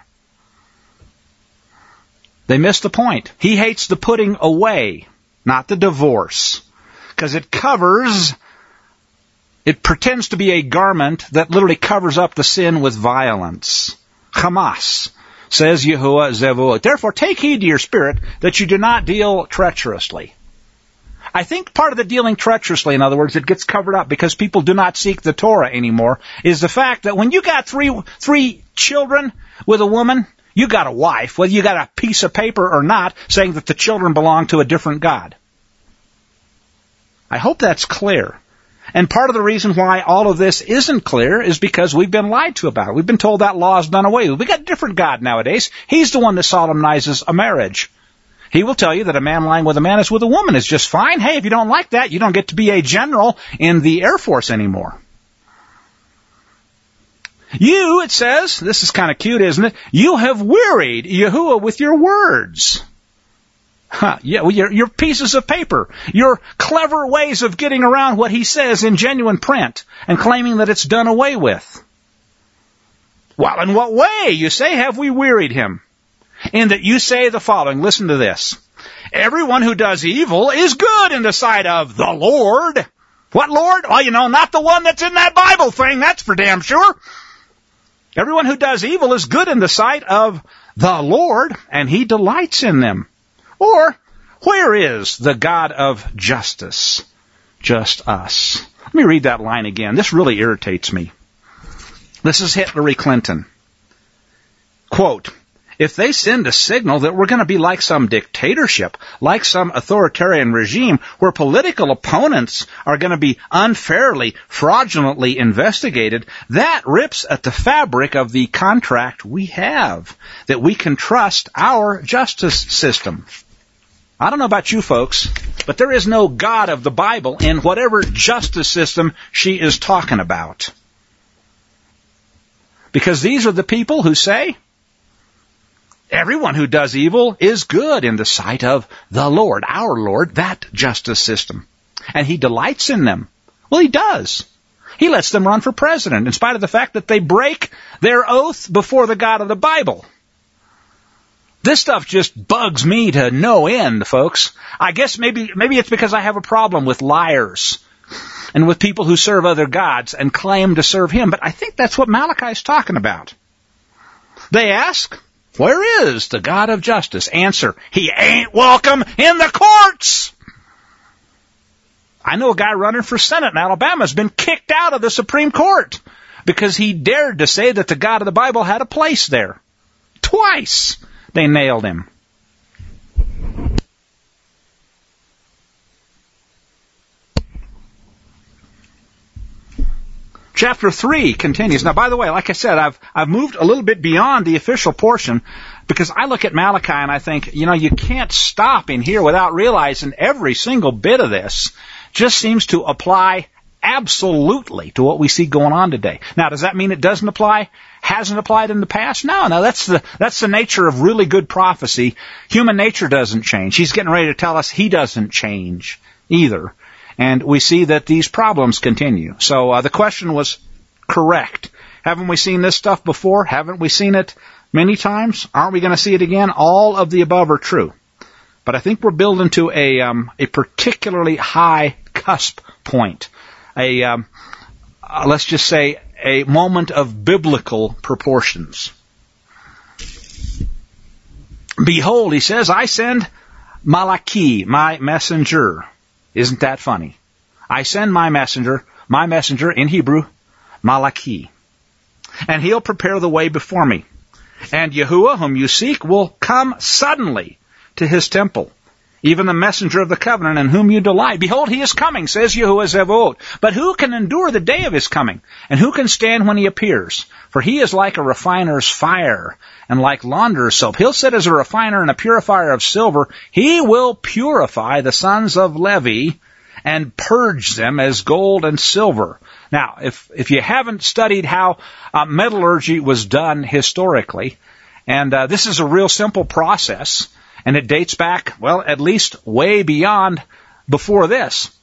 They missed the point. He hates the putting away, not the divorce, because it covers, it pretends to be a garment that literally covers up the sin with violence. Hamas, says Yahuwah Zevuot. Therefore, take heed to your spirit that you do not deal treacherously. I think part of the dealing treacherously, in other words, it gets covered up because people do not seek the Torah anymore, is the fact that when you got three three children with a woman, you got a wife, whether you got a piece of paper or not, saying that the children belong to a different God. I hope that's clear. And part of the reason why all of this isn't clear is because we've been lied to about it. We've been told that law is done away with. We got a different God nowadays. He's the one that solemnizes a marriage. He will tell you that a man lying with a man is with a woman is just fine. Hey, if you don't like that, you don't get to be a general in the Air Force anymore. You, it says, this is kind of cute, isn't it? You have wearied Yahuwah with your words. Huh, yeah, well, your, your pieces of paper, your clever ways of getting around what he says in genuine print and claiming that it's done away with. Well, in what way, you say, have we wearied him? In that you say the following, listen to this. Everyone who does evil is good in the sight of the Lord. What Lord? Well, you know, not the one that's in that Bible thing, that's for damn sure. Everyone who does evil is good in the sight of the Lord, and he delights in them. Or, where is the God of justice? Just us. Let me read that line again. This really irritates me. This is Hillary Clinton. Quote, if they send a signal that we're going to be like some dictatorship, like some authoritarian regime where political opponents are going to be unfairly, fraudulently investigated, that rips at the fabric of the contract we have, that we can trust our justice system. I don't know about you folks, but there is no God of the Bible in whatever justice system she is talking about. Because these are the people who say, everyone who does evil is good in the sight of the Lord, our Lord, that justice system. And he delights in them. Well, he does. He lets them run for president in spite of the fact that they break their oath before the God of the Bible. This stuff just bugs me to no end, folks. I guess maybe maybe it's because I have a problem with liars and with people who serve other gods and claim to serve him. But I think that's what Malachi is talking about. They ask, where is the God of justice? Answer, he ain't welcome in the courts. I know a guy running for Senate in Alabama has been kicked out of the Supreme Court because he dared to say that the God of the Bible had a place there. Twice they nailed him. Chapter three continues. Now, by the way, like I said, I've I've moved a little bit beyond the official portion because I look at Malachi and I think, you know, you can't stop in here without realizing every single bit of this just seems to apply absolutely to what we see going on today. Now, does that mean it doesn't apply? Hasn't applied in the past? No, no, that's the that's the nature of really good prophecy. Human nature doesn't change. He's getting ready to tell us he doesn't change either. And we see that these problems continue. So uh, the question was correct. Haven't we seen this stuff before? Haven't we seen it many times? Aren't we going to see it again? All of the above are true. But I think we're building to a um, a particularly high cusp point. A um, uh, let's just say a moment of biblical proportions. Behold, he says, I send Malachi, my messenger. Isn't that funny? I send my messenger, my messenger in Hebrew, Malachi. And he'll prepare the way before me. And Yahuwah, whom you seek, will come suddenly to his temple. Even the messenger of the covenant in whom you delight. Behold, he is coming, says Yahuwah Zevaot. But who can endure the day of his coming? And who can stand when he appears? For he is like a refiner's fire, and like launderer's soap. He'll sit as a refiner and a purifier of silver. He will purify the sons of Levi and purge them as gold and silver. Now, if if you haven't studied how uh, metallurgy was done historically, and uh, this is a real simple process, and it dates back, well, at least way beyond before this.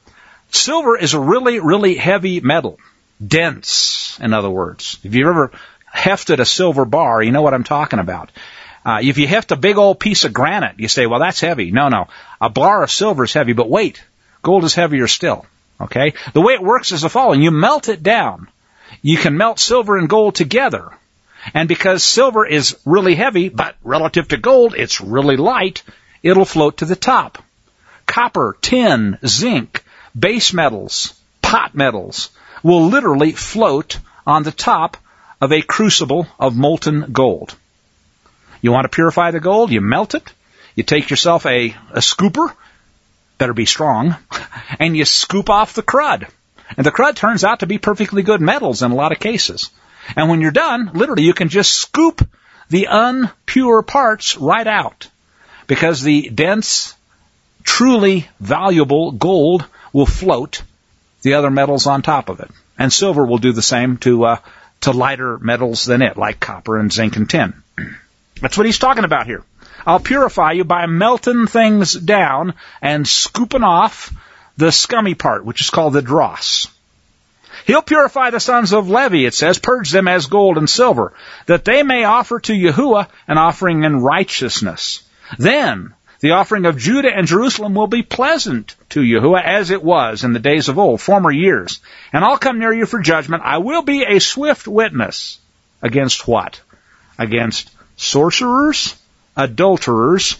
Silver is a really, really heavy metal. Dense, in other words. If you've ever hefted a silver bar, you know what I'm talking about. Uh, if you heft a big old piece of granite, you say, well, that's heavy. No, no. A bar of silver is heavy, but wait, gold is heavier still. Okay? The way it works is the following. You melt it down. You can melt silver and gold together. And because silver is really heavy, but relative to gold, it's really light, it'll float to the top. Copper, tin, zinc, base metals, pot metals will literally float on the top of a crucible of molten gold. You want to purify the gold? You melt it. You take yourself a, a scooper, better be strong, and you scoop off the crud. And the crud turns out to be perfectly good metals in a lot of cases. And when you're done, literally you can just scoop the unpure parts right out, because the dense, truly valuable gold will float the other metals on top of it. And silver will do the same to uh, to lighter metals than it, like copper and zinc and tin. That's what he's talking about here. I'll purify you by melting things down and scooping off the scummy part, which is called the dross. He'll purify the sons of Levi, it says, purge them as gold and silver, that they may offer to Yahuwah an offering in righteousness. Then the offering of Judah and Jerusalem will be pleasant to Yahuwah, as it was in the days of old, former years. And I'll come near you for judgment. I will be a swift witness. Against what? Against sorcerers, adulterers,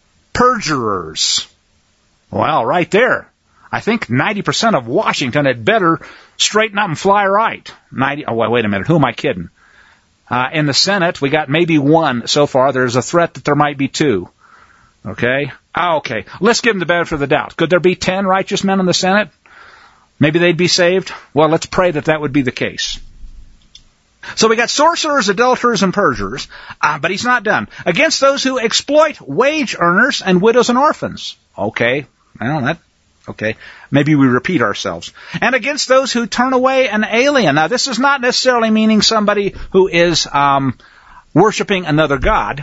perjurers. Well, right there. I think ninety percent of Washington had better straighten up and fly right. ninety, oh, wait, wait a minute. Who am I kidding? Uh, in the Senate, we got maybe one so far. There's a threat that there might be two. Okay? Ah, okay. Let's give them the benefit of the doubt. Could there be ten righteous men in the Senate? Maybe they'd be saved? Well, let's pray that that would be the case. So we got sorcerers, adulterers, and perjurers, uh, but he's not done. Against those who exploit wage earners and widows and orphans. Okay. Well, that, okay. Maybe we repeat ourselves. And against those who turn away an alien. Now, this is not necessarily meaning somebody who is um, worshiping another god.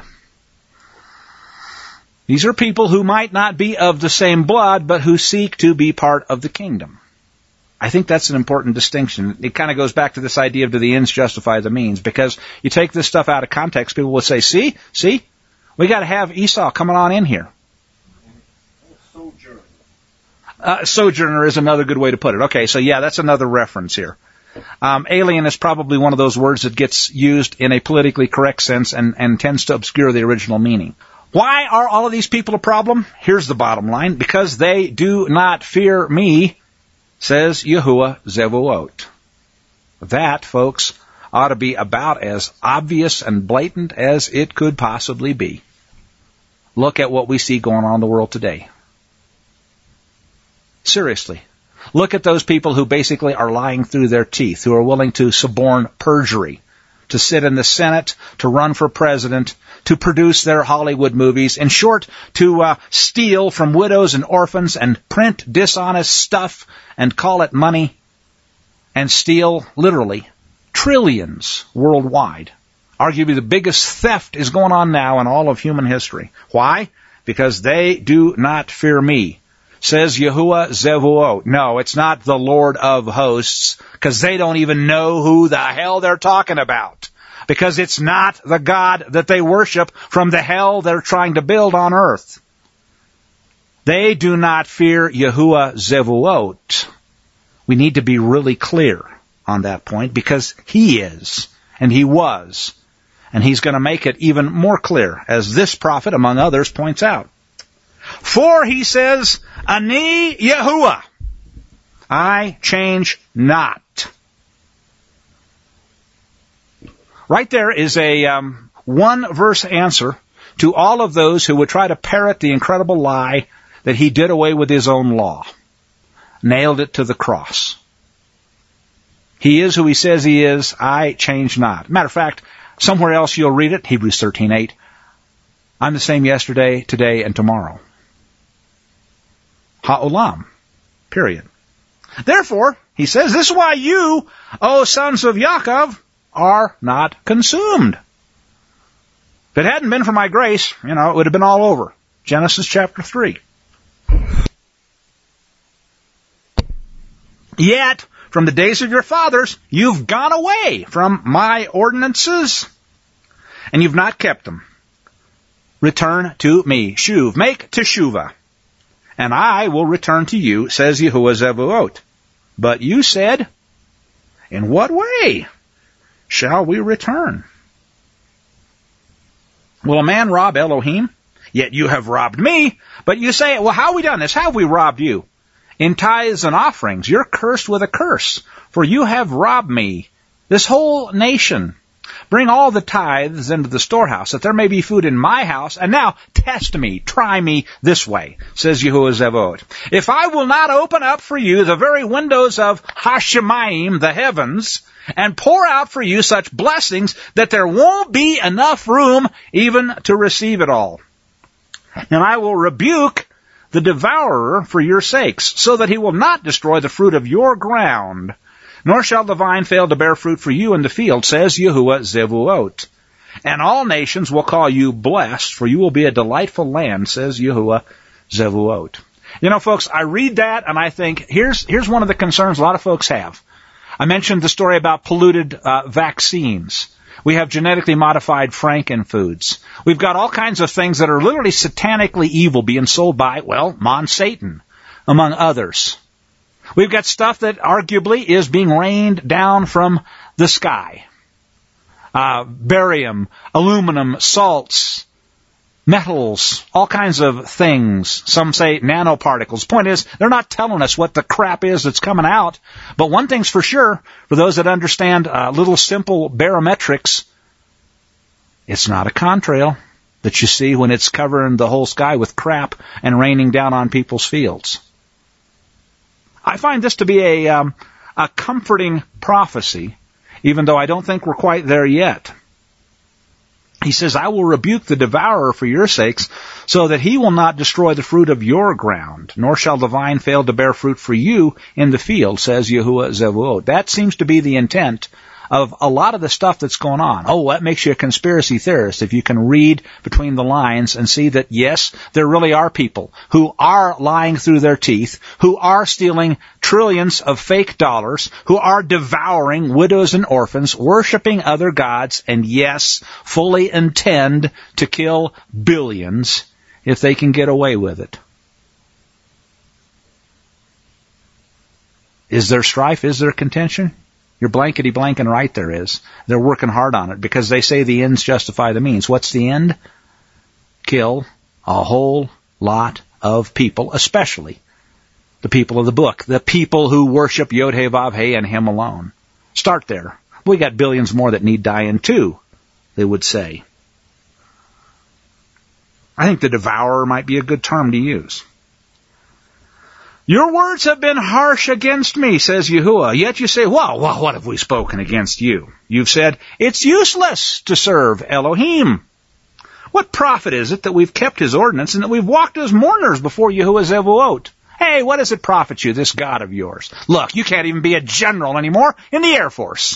These are people who might not be of the same blood, but who seek to be part of the kingdom. I think that's an important distinction. It kind of goes back to this idea of do the ends justify the means, because you take this stuff out of context, people will say, see, see, we got to have Esau coming on in here. Sojourner. Uh, sojourner is another good way to put it. Okay, so yeah, that's another reference here. Um, alien is probably one of those words that gets used in a politically correct sense and, and tends to obscure the original meaning. Why are all of these people a problem? Here's the bottom line. Because they do not fear me, says Yahuwah Zevuot. That, folks, ought to be about as obvious and blatant as it could possibly be. Look at what we see going on in the world today. Seriously. Look at those people who basically are lying through their teeth, who are willing to suborn perjury, to sit in the Senate, to run for president, to produce their Hollywood movies, in short, to uh, steal from widows and orphans and print dishonest stuff and call it money, and steal, literally, trillions worldwide. Arguably the biggest theft is going on now in all of human history. Why? Because they do not fear me, says Yahuwah Zevuot. No, it's not the Lord of hosts, because they don't even know who the hell they're talking about. Because it's not the God that they worship from the hell they're trying to build on earth. They do not fear Yahuwah Zevuot. We need to be really clear on that point, because He is, and He was, and He's going to make it even more clear, as this prophet, among others, points out. For, he says, Ani Yahuwah, I change not. Right there is a um, one-verse answer to all of those who would try to parrot the incredible lie that He did away with His own law. Nailed it to the cross. He is who He says He is. I change not. Matter of fact, somewhere else you'll read it, Hebrews thirteen eight. I'm the same yesterday, today, and tomorrow. Ha'olam. Period. Therefore, He says, this is why you, O sons of Yaakov, are not consumed. If it hadn't been for my grace, you know, it would have been all over. Genesis chapter three. Yet, from the days of your fathers, you've gone away from my ordinances, and you've not kept them. Return to me. Shuv. Make teshuvah. And I will return to you, says Yahuwah Zevuot. But you said, in what way shall we return? Will a man rob Elohim? Yet you have robbed me. But you say, well, how have we done this? How have we robbed you? In tithes and offerings, you're cursed with a curse, for you have robbed me, this whole nation. Bring all the tithes into the storehouse, that there may be food in my house, and now test me, try me this way, says Yahuwah Zevuot. If I will not open up for you the very windows of Hashemayim, the heavens, and pour out for you such blessings that there won't be enough room even to receive it all. And I will rebuke the devourer for your sakes, so that he will not destroy the fruit of your ground, nor shall the vine fail to bear fruit for you in the field, says Yahuwah Zevuot. And all nations will call you blessed, for you will be a delightful land, says Yahuwah Zevuot. You know, folks, I read that and I think, here's here's one of the concerns a lot of folks have. I mentioned the story about polluted uh, vaccines. We have genetically modified frankenfoods. We've got all kinds of things that are literally satanically evil being sold by, well, Monsatan, among others. We've got stuff that arguably is being rained down from the sky. Uh, barium, aluminum, salts, metals, all kinds of things. Some say nanoparticles. Point is, they're not telling us what the crap is that's coming out. But one thing's for sure, for those that understand uh, little simple barometrics, it's not a contrail that you see when it's covering the whole sky with crap and raining down on people's fields. I find this to be a, um, a comforting prophecy, even though I don't think we're quite there yet. He says, I will rebuke the devourer for your sakes, so that he will not destroy the fruit of your ground, nor shall the vine fail to bear fruit for you in the field, says Yahuwah Zevuot. That seems to be the intent of a lot of the stuff that's going on. Oh, that makes you a conspiracy theorist if you can read between the lines and see that, yes, there really are people who are lying through their teeth, who are stealing trillions of fake dollars, who are devouring widows and orphans, worshiping other gods, and yes, fully intend to kill billions if they can get away with it. Is there strife? Is there contention? You're blankety blanking right there is. They're working hard on it because they say the ends justify the means. What's the end? Kill a whole lot of people, especially the people of the book, the people who worship Yod-Heh, Vav-Heh, and Him alone. Start there. We got billions more that need dying too, they would say. I think the devourer might be a good term to use. Your words have been harsh against me, says Yahuwah. Yet you say, well, well, what have we spoken against you? You've said, it's useless to serve Elohim. What profit is it that we've kept his ordinance and that we've walked as mourners before Yahuwah Zevuot? Hey, what does it profit you, this God of yours? Look, you can't even be a general anymore in the Air Force.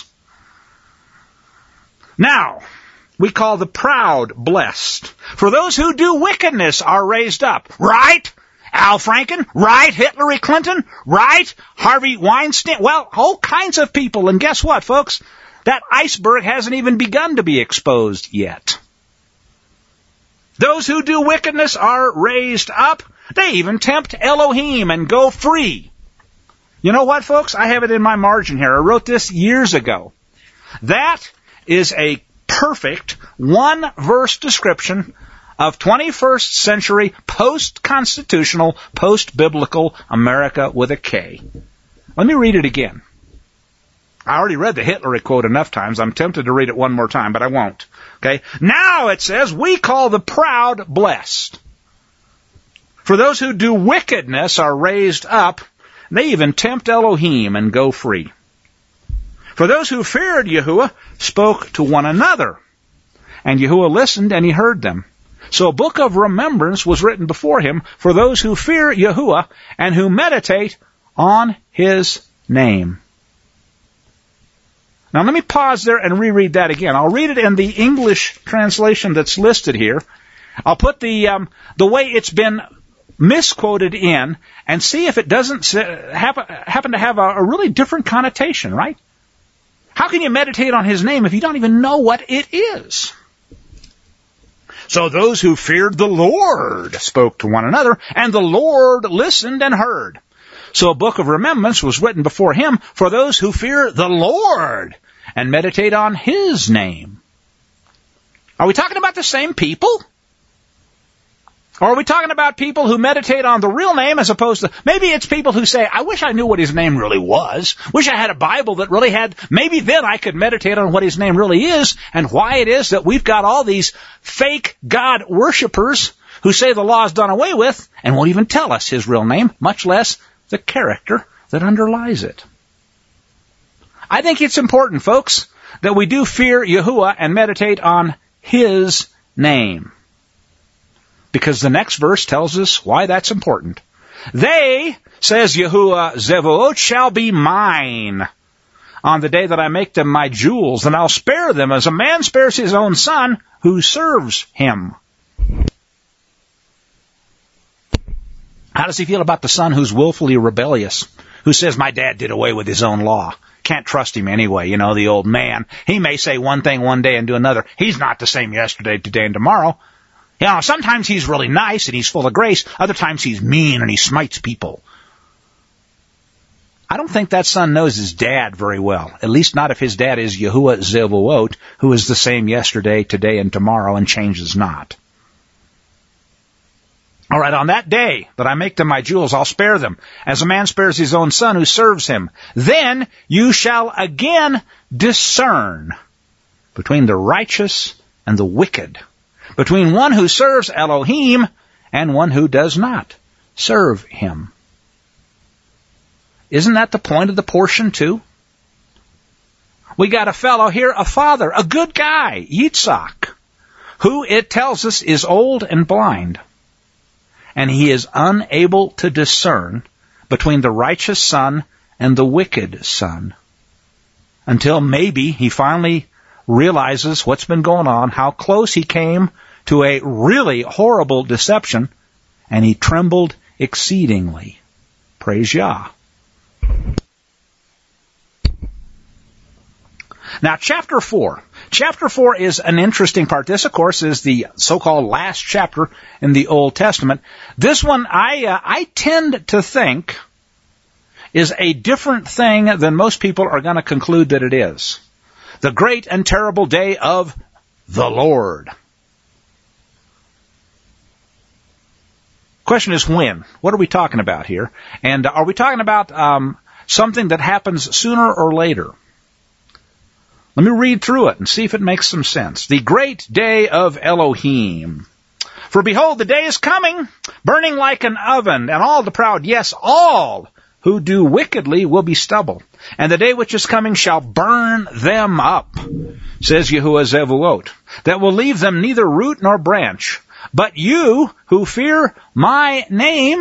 Now, we call the proud blessed. For those who do wickedness are raised up. Right? Al Franken, right? Hillary Clinton, right? Harvey Weinstein, well, all kinds of people. And guess what, folks? That iceberg hasn't even begun to be exposed yet. Those who do wickedness are raised up. They even tempt Elohim and go free. You know what, folks? I have it in my margin here. I wrote this years ago. That is a perfect one-verse description of twenty-first century post-constitutional, post-biblical America with a K. Let me read it again. I already read the Hitler quote enough times. I'm tempted to read it one more time, but I won't. Okay? Now it says, we call the proud blessed. For those who do wickedness are raised up. They even tempt Elohim and go free. For those who feared Yahuwah spoke to one another. And Yahuwah listened and he heard them. So a book of remembrance was written before him for those who fear Yahuwah and who meditate on his name. Now let me pause there and reread that again. I'll read it in the English translation that's listed here. I'll put the um, the way it's been misquoted in and see if it doesn't happen, happen to have a, a really different connotation, right? How can you meditate on his name if you don't even know what it is? So those who feared the Lord spoke to one another, and the Lord listened and heard. So a book of remembrance was written before him for those who fear the Lord and meditate on his name. Are we talking about the same people? Or are we talking about people who meditate on the real name as opposed to, maybe it's people who say, I wish I knew what his name really was. Wish I had a Bible that really had, maybe then I could meditate on what his name really is and why it is that we've got all these fake God worshipers who say the law is done away with and won't even tell us his real name, much less the character that underlies it. I think it's important, folks, that we do fear Yahuwah and meditate on his name. Because the next verse tells us why that's important. They, says Yahuwah Zevaot, shall be mine on the day that I make them my jewels, and I'll spare them as a man spares his own son who serves him. How does he feel about the son who's willfully rebellious, who says, my dad did away with his own law? Can't trust him anyway, you know, the old man. He may say one thing one day and do another. He's not the same yesterday, today, and tomorrow. You know, sometimes he's really nice and he's full of grace. Other times he's mean and he smites people. I don't think that son knows his dad very well. At least not if his dad is Yahuwah Zevaot, who is the same yesterday, today, and tomorrow and changes not. All right, on that day that I make them my jewels, I'll spare them, as a man spares his own son who serves him. Then you shall again discern between the righteous and the wicked, between one who serves Elohim and one who does not serve him. Isn't that the point of the portion too? We got a fellow here, a father, a good guy, Yitzhak, who it tells us is old and blind. And he is unable to discern between the righteous son and the wicked son. Until maybe he finally realizes what's been going on, how close he came to a really horrible deception, and he trembled exceedingly. Praise Yah. Now, chapter four. Chapter four is an interesting part. This, of course, is the so-called last chapter in the Old Testament. This one, I uh, I tend to think, is a different thing than most people are going to conclude that it is. The great and terrible day of the Lord. Question is when? What are we talking about here? And are we talking about um, something that happens sooner or later? Let me read through it and see if it makes some sense. The great day of Elohim. For behold, the day is coming, burning like an oven, and all the proud, yes, all who do wickedly will be stubble. And the day which is coming shall burn them up, says Yahuwah Zevaot, that will leave them neither root nor branch. But you who fear my name,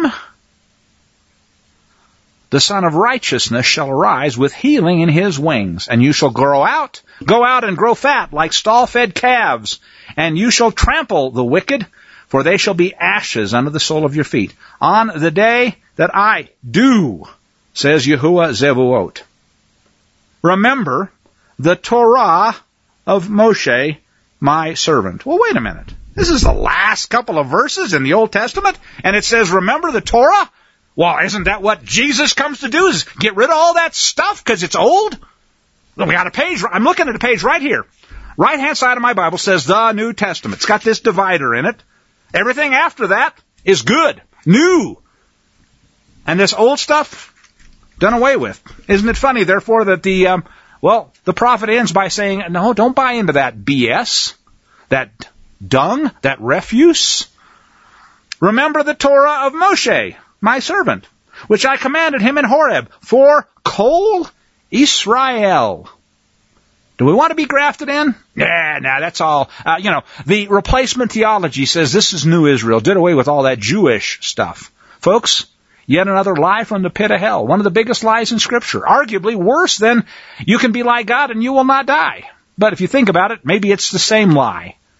the Son of Righteousness shall arise with healing in his wings, and you shall grow out, go out and grow fat like stall-fed calves, and you shall trample the wicked, for they shall be ashes under the sole of your feet. On the day that I do, says Yahuwah Zevaot. Remember the Torah of Moshe, my servant. Well, wait a minute. This is the last couple of verses in the Old Testament, and it says, remember the Torah? Well, isn't that what Jesus comes to do, is get rid of all that stuff because it's old? We got a page, I'm looking at a page right here. Right-hand side of my Bible says the New Testament. It's got this divider in it. Everything after that is good, new. And this old stuff, done away with. Isn't it funny, therefore, that the, um, well, the prophet ends by saying, no, don't buy into that B S, that dung, that refuse. Remember the Torah of Moshe, my servant, which I commanded him in Horeb for Kol Israel. Do we want to be grafted in? Yeah, nah, that's all. Uh, you know, the replacement theology says this is New Israel. Did away with all that Jewish stuff. Folks, yet another lie from the pit of hell. One of the biggest lies in Scripture. Arguably worse than you can be like God and you will not die. But if you think about it, maybe it's the same lie.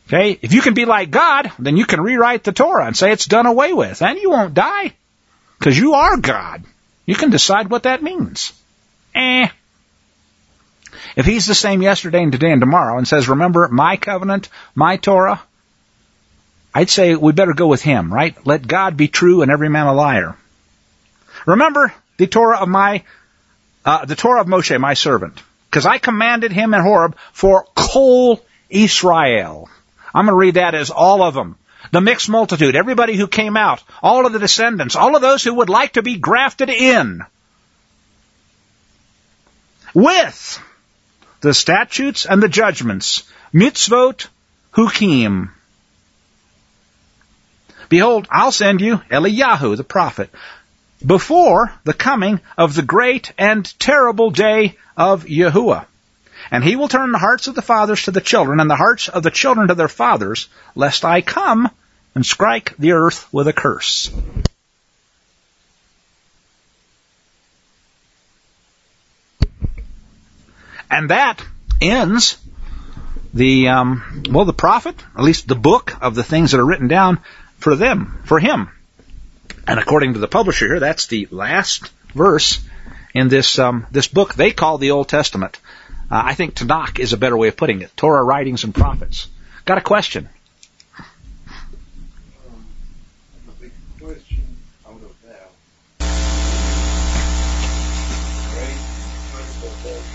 Okay? If you can be like God, then you can rewrite the Torah and say it's done away with, and you won't die, because you are God. You can decide what that means. Eh. If he's the same yesterday and today and tomorrow and says, remember my covenant, my Torah, I'd say we better go with him, right? Let God be true and every man a liar. Remember the Torah of my, uh, the Torah of Moshe, my servant, because I commanded him in Horeb for Kol Israel. I'm going to read that as all of them. The mixed multitude, everybody who came out, all of the descendants, all of those who would like to be grafted in. With the statutes and the judgments, mitzvot, hukim. Behold, I'll send you Eliyahu, the prophet, before the coming of the great and terrible day of Yahuwah. And he will turn the hearts of the fathers to the children, and the hearts of the children to their fathers, lest I come and strike the earth with a curse. And that ends the, um, well, the prophet, at least the book of the things that are written down for them, for him. And according to the publisher here, that's the last verse in this um, this book they call the Old Testament. Uh, I think Tanakh is a better way of putting it. Torah, writings, and prophets. Got a question? Um, a big question out of that. Great, terrible day.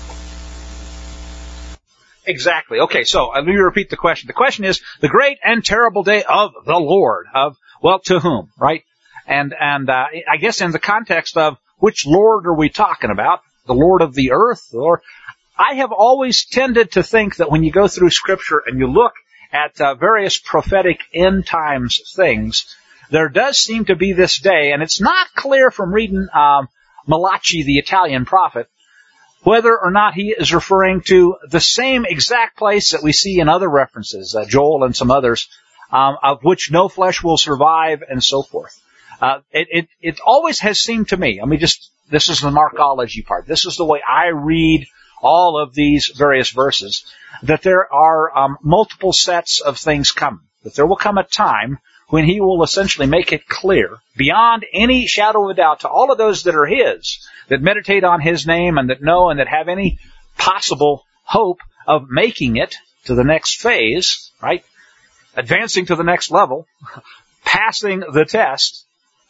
Exactly. Okay, so let me repeat the question. The question is, the great and terrible day of the Lord. Of, well, to whom, right? And, and uh, I guess in the context of which Lord are we talking about? The Lord of the earth? Or I have always tended to think that when you go through Scripture and you look at uh, various prophetic end times things, there does seem to be this day, and it's not clear from reading um, Malachi, the Italian prophet, whether or not he is referring to the same exact place that we see in other references, uh, Joel and some others, um, of which no flesh will survive and so forth. Uh, it, it, it always has seemed to me, I mean, just, this is the Markology part. This is the way I read all of these various verses, that there are um, multiple sets of things coming. That there will come a time when he will essentially make it clear, beyond any shadow of a doubt, to all of those that are his, that meditate on his name and that know and that have any possible hope of making it to the next phase, right? Advancing to the next level, passing the test,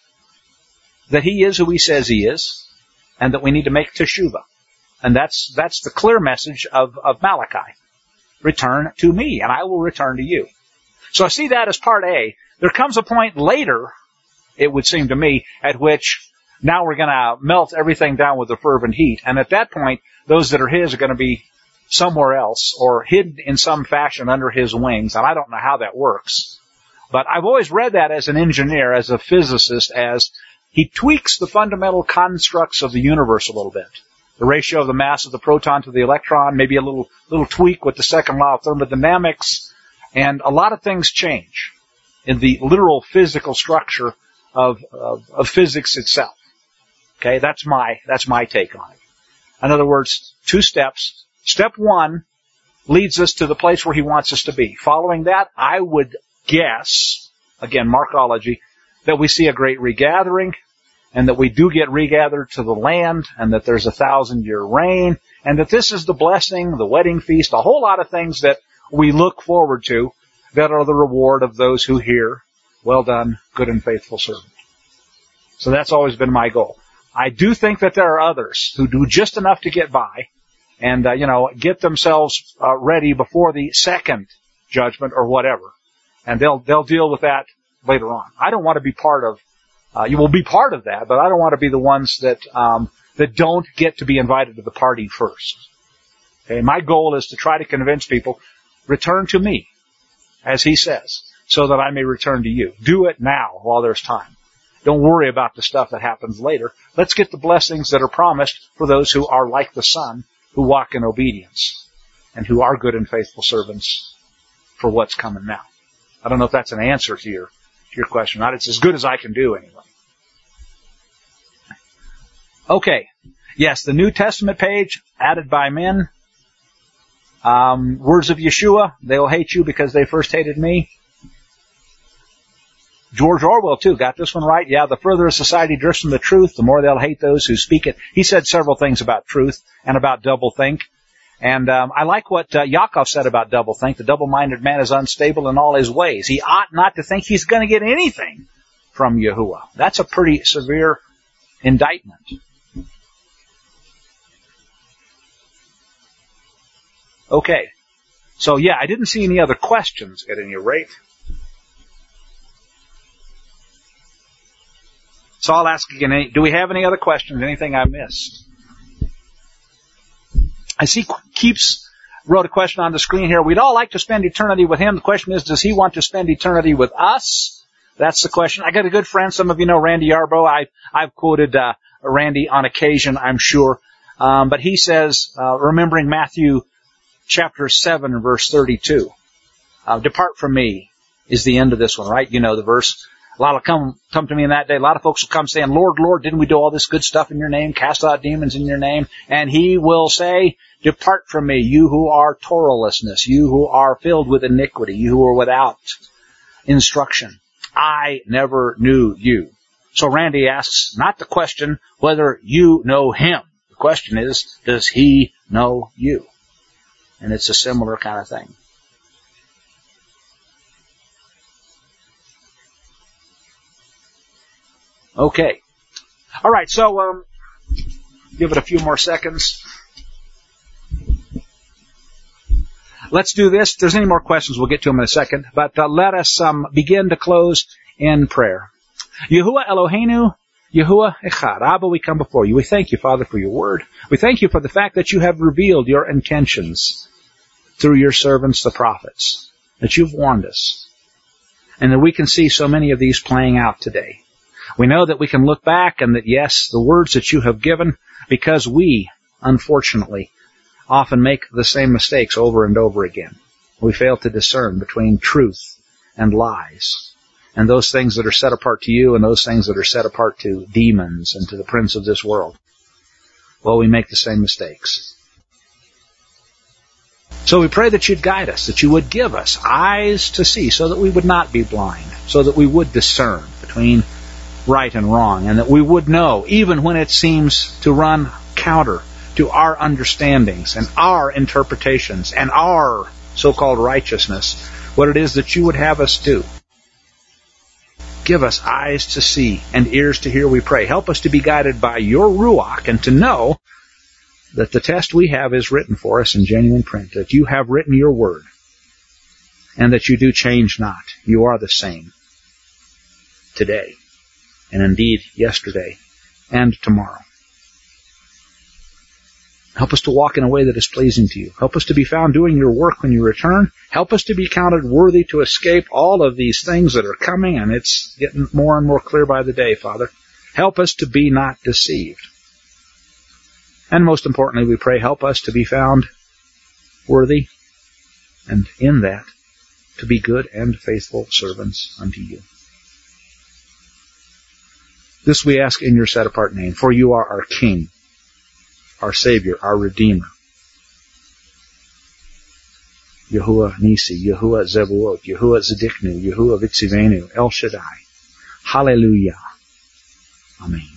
that he is who he says he is, and that we need to make teshuvah. And that's that's the clear message of, of Malachi. Return to me, and I will return to you. So I see that as part A. There comes a point later, it would seem to me, at which now we're going to melt everything down with a fervent heat. And at that point, those that are his are going to be somewhere else or hidden in some fashion under his wings. And I don't know how that works. But I've always read that as an engineer, as a physicist, as he tweaks the fundamental constructs of the universe a little bit. The ratio of the mass of the proton to the electron, maybe a little little tweak with the second law of thermodynamics, and a lot of things change in the literal physical structure of, of, of physics itself. Okay, that's my that's my take on it. In other words, two steps. Step one leads us to the place where he wants us to be. Following that, I would guess, again, Markology, that we see a great regathering, and that we do get regathered to the land, and that there's a thousand-year reign, and that this is the blessing, the wedding feast, a whole lot of things that we look forward to that are the reward of those who hear, well done, good and faithful servant. So that's always been my goal. I do think that there are others who do just enough to get by and, uh, you know, get themselves uh, ready before the second judgment or whatever. And they'll they'll deal with that later on. I don't want to be part of Uh, you will be part of that, but I don't want to be the ones that um, that don't get to be invited to the party first. Okay, my goal is to try to convince people, return to me, as he says, so that I may return to you. Do it now while there's time. Don't worry about the stuff that happens later. Let's get the blessings that are promised for those who are like the Son, who walk in obedience, and who are good and faithful servants for what's coming now. I don't know if that's an answer to your your question. Not, it's as good as I can do anyway. Okay. Yes, the New Testament page added by men. Um, words of Yeshua, they will hate you because they first hated me. George Orwell, too, got this one right. Yeah, the further a society drifts from the truth, the more they'll hate those who speak it. He said several things about truth and about doublethink. And um, I like what uh, Yaakov said about doublethink. The double-minded man is unstable in all his ways. He ought not to think he's going to get anything from Yahuwah. That's a pretty severe indictment. Okay. So, yeah, I didn't see any other questions at any rate. So I'll ask again, do we have any other questions? Anything I missed? I see Keeps wrote a question on the screen here. We'd all like to spend eternity with him. The question is, does he want to spend eternity with us? That's the question. I got a good friend. Some of you know Randy Yarbrough. I, I've quoted uh, Randy on occasion, I'm sure. Um, but he says, uh, remembering Matthew chapter seven, verse thirty-two, uh, depart from me is the end of this one, right? You know the verse. A lot will come, come to me in that day. A lot of folks will come saying, Lord, Lord, didn't we do all this good stuff in your name? Cast out demons in your name? And he will say, depart from me, you who are Torahlessness, you who are filled with iniquity, you who are without instruction. I never knew you. So Randy asks not the question whether you know him. The question is, does he know you? And it's a similar kind of thing. Okay. All right, so um, give it a few more seconds. Let's do this. If there's any more questions, we'll get to them in a second. But uh, let us um, begin to close in prayer. Yahuwah Eloheinu, Yahuwah Echad. Abba, we come before you. We thank you, Father, for your word. We thank you for the fact that you have revealed your intentions through your servants, the prophets, that you've warned us, and that we can see so many of these playing out today. We know that we can look back and that, yes, the words that you have given, because we, unfortunately, often make the same mistakes over and over again. We fail to discern between truth and lies, and those things that are set apart to you and those things that are set apart to demons and to the prince of this world. Well, we make the same mistakes. So we pray that you'd guide us, that you would give us eyes to see so that we would not be blind, so that we would discern between right and wrong, and that we would know, even when it seems to run counter to our understandings and our interpretations and our so-called righteousness, what it is that you would have us do. Give us eyes to see and ears to hear, we pray. Help us to be guided by your Ruach and to know that the test we have is written for us in genuine print, that you have written your word, and that you do change not. You are the same today, and indeed yesterday and tomorrow. Help us to walk in a way that is pleasing to you. Help us to be found doing your work when you return. Help us to be counted worthy to escape all of these things that are coming, and it's getting more and more clear by the day, Father. Help us to be not deceived. And most importantly, we pray, help us to be found worthy, and in that, to be good and faithful servants unto you. This we ask in your set-apart name, for you are our King, our Savior, our Redeemer. Yahuwah Nisi, Yahuwah Zebuot, Yahuwah Zediknu, Yahuwah Vitzivenu, El Shaddai. Hallelujah. Amen.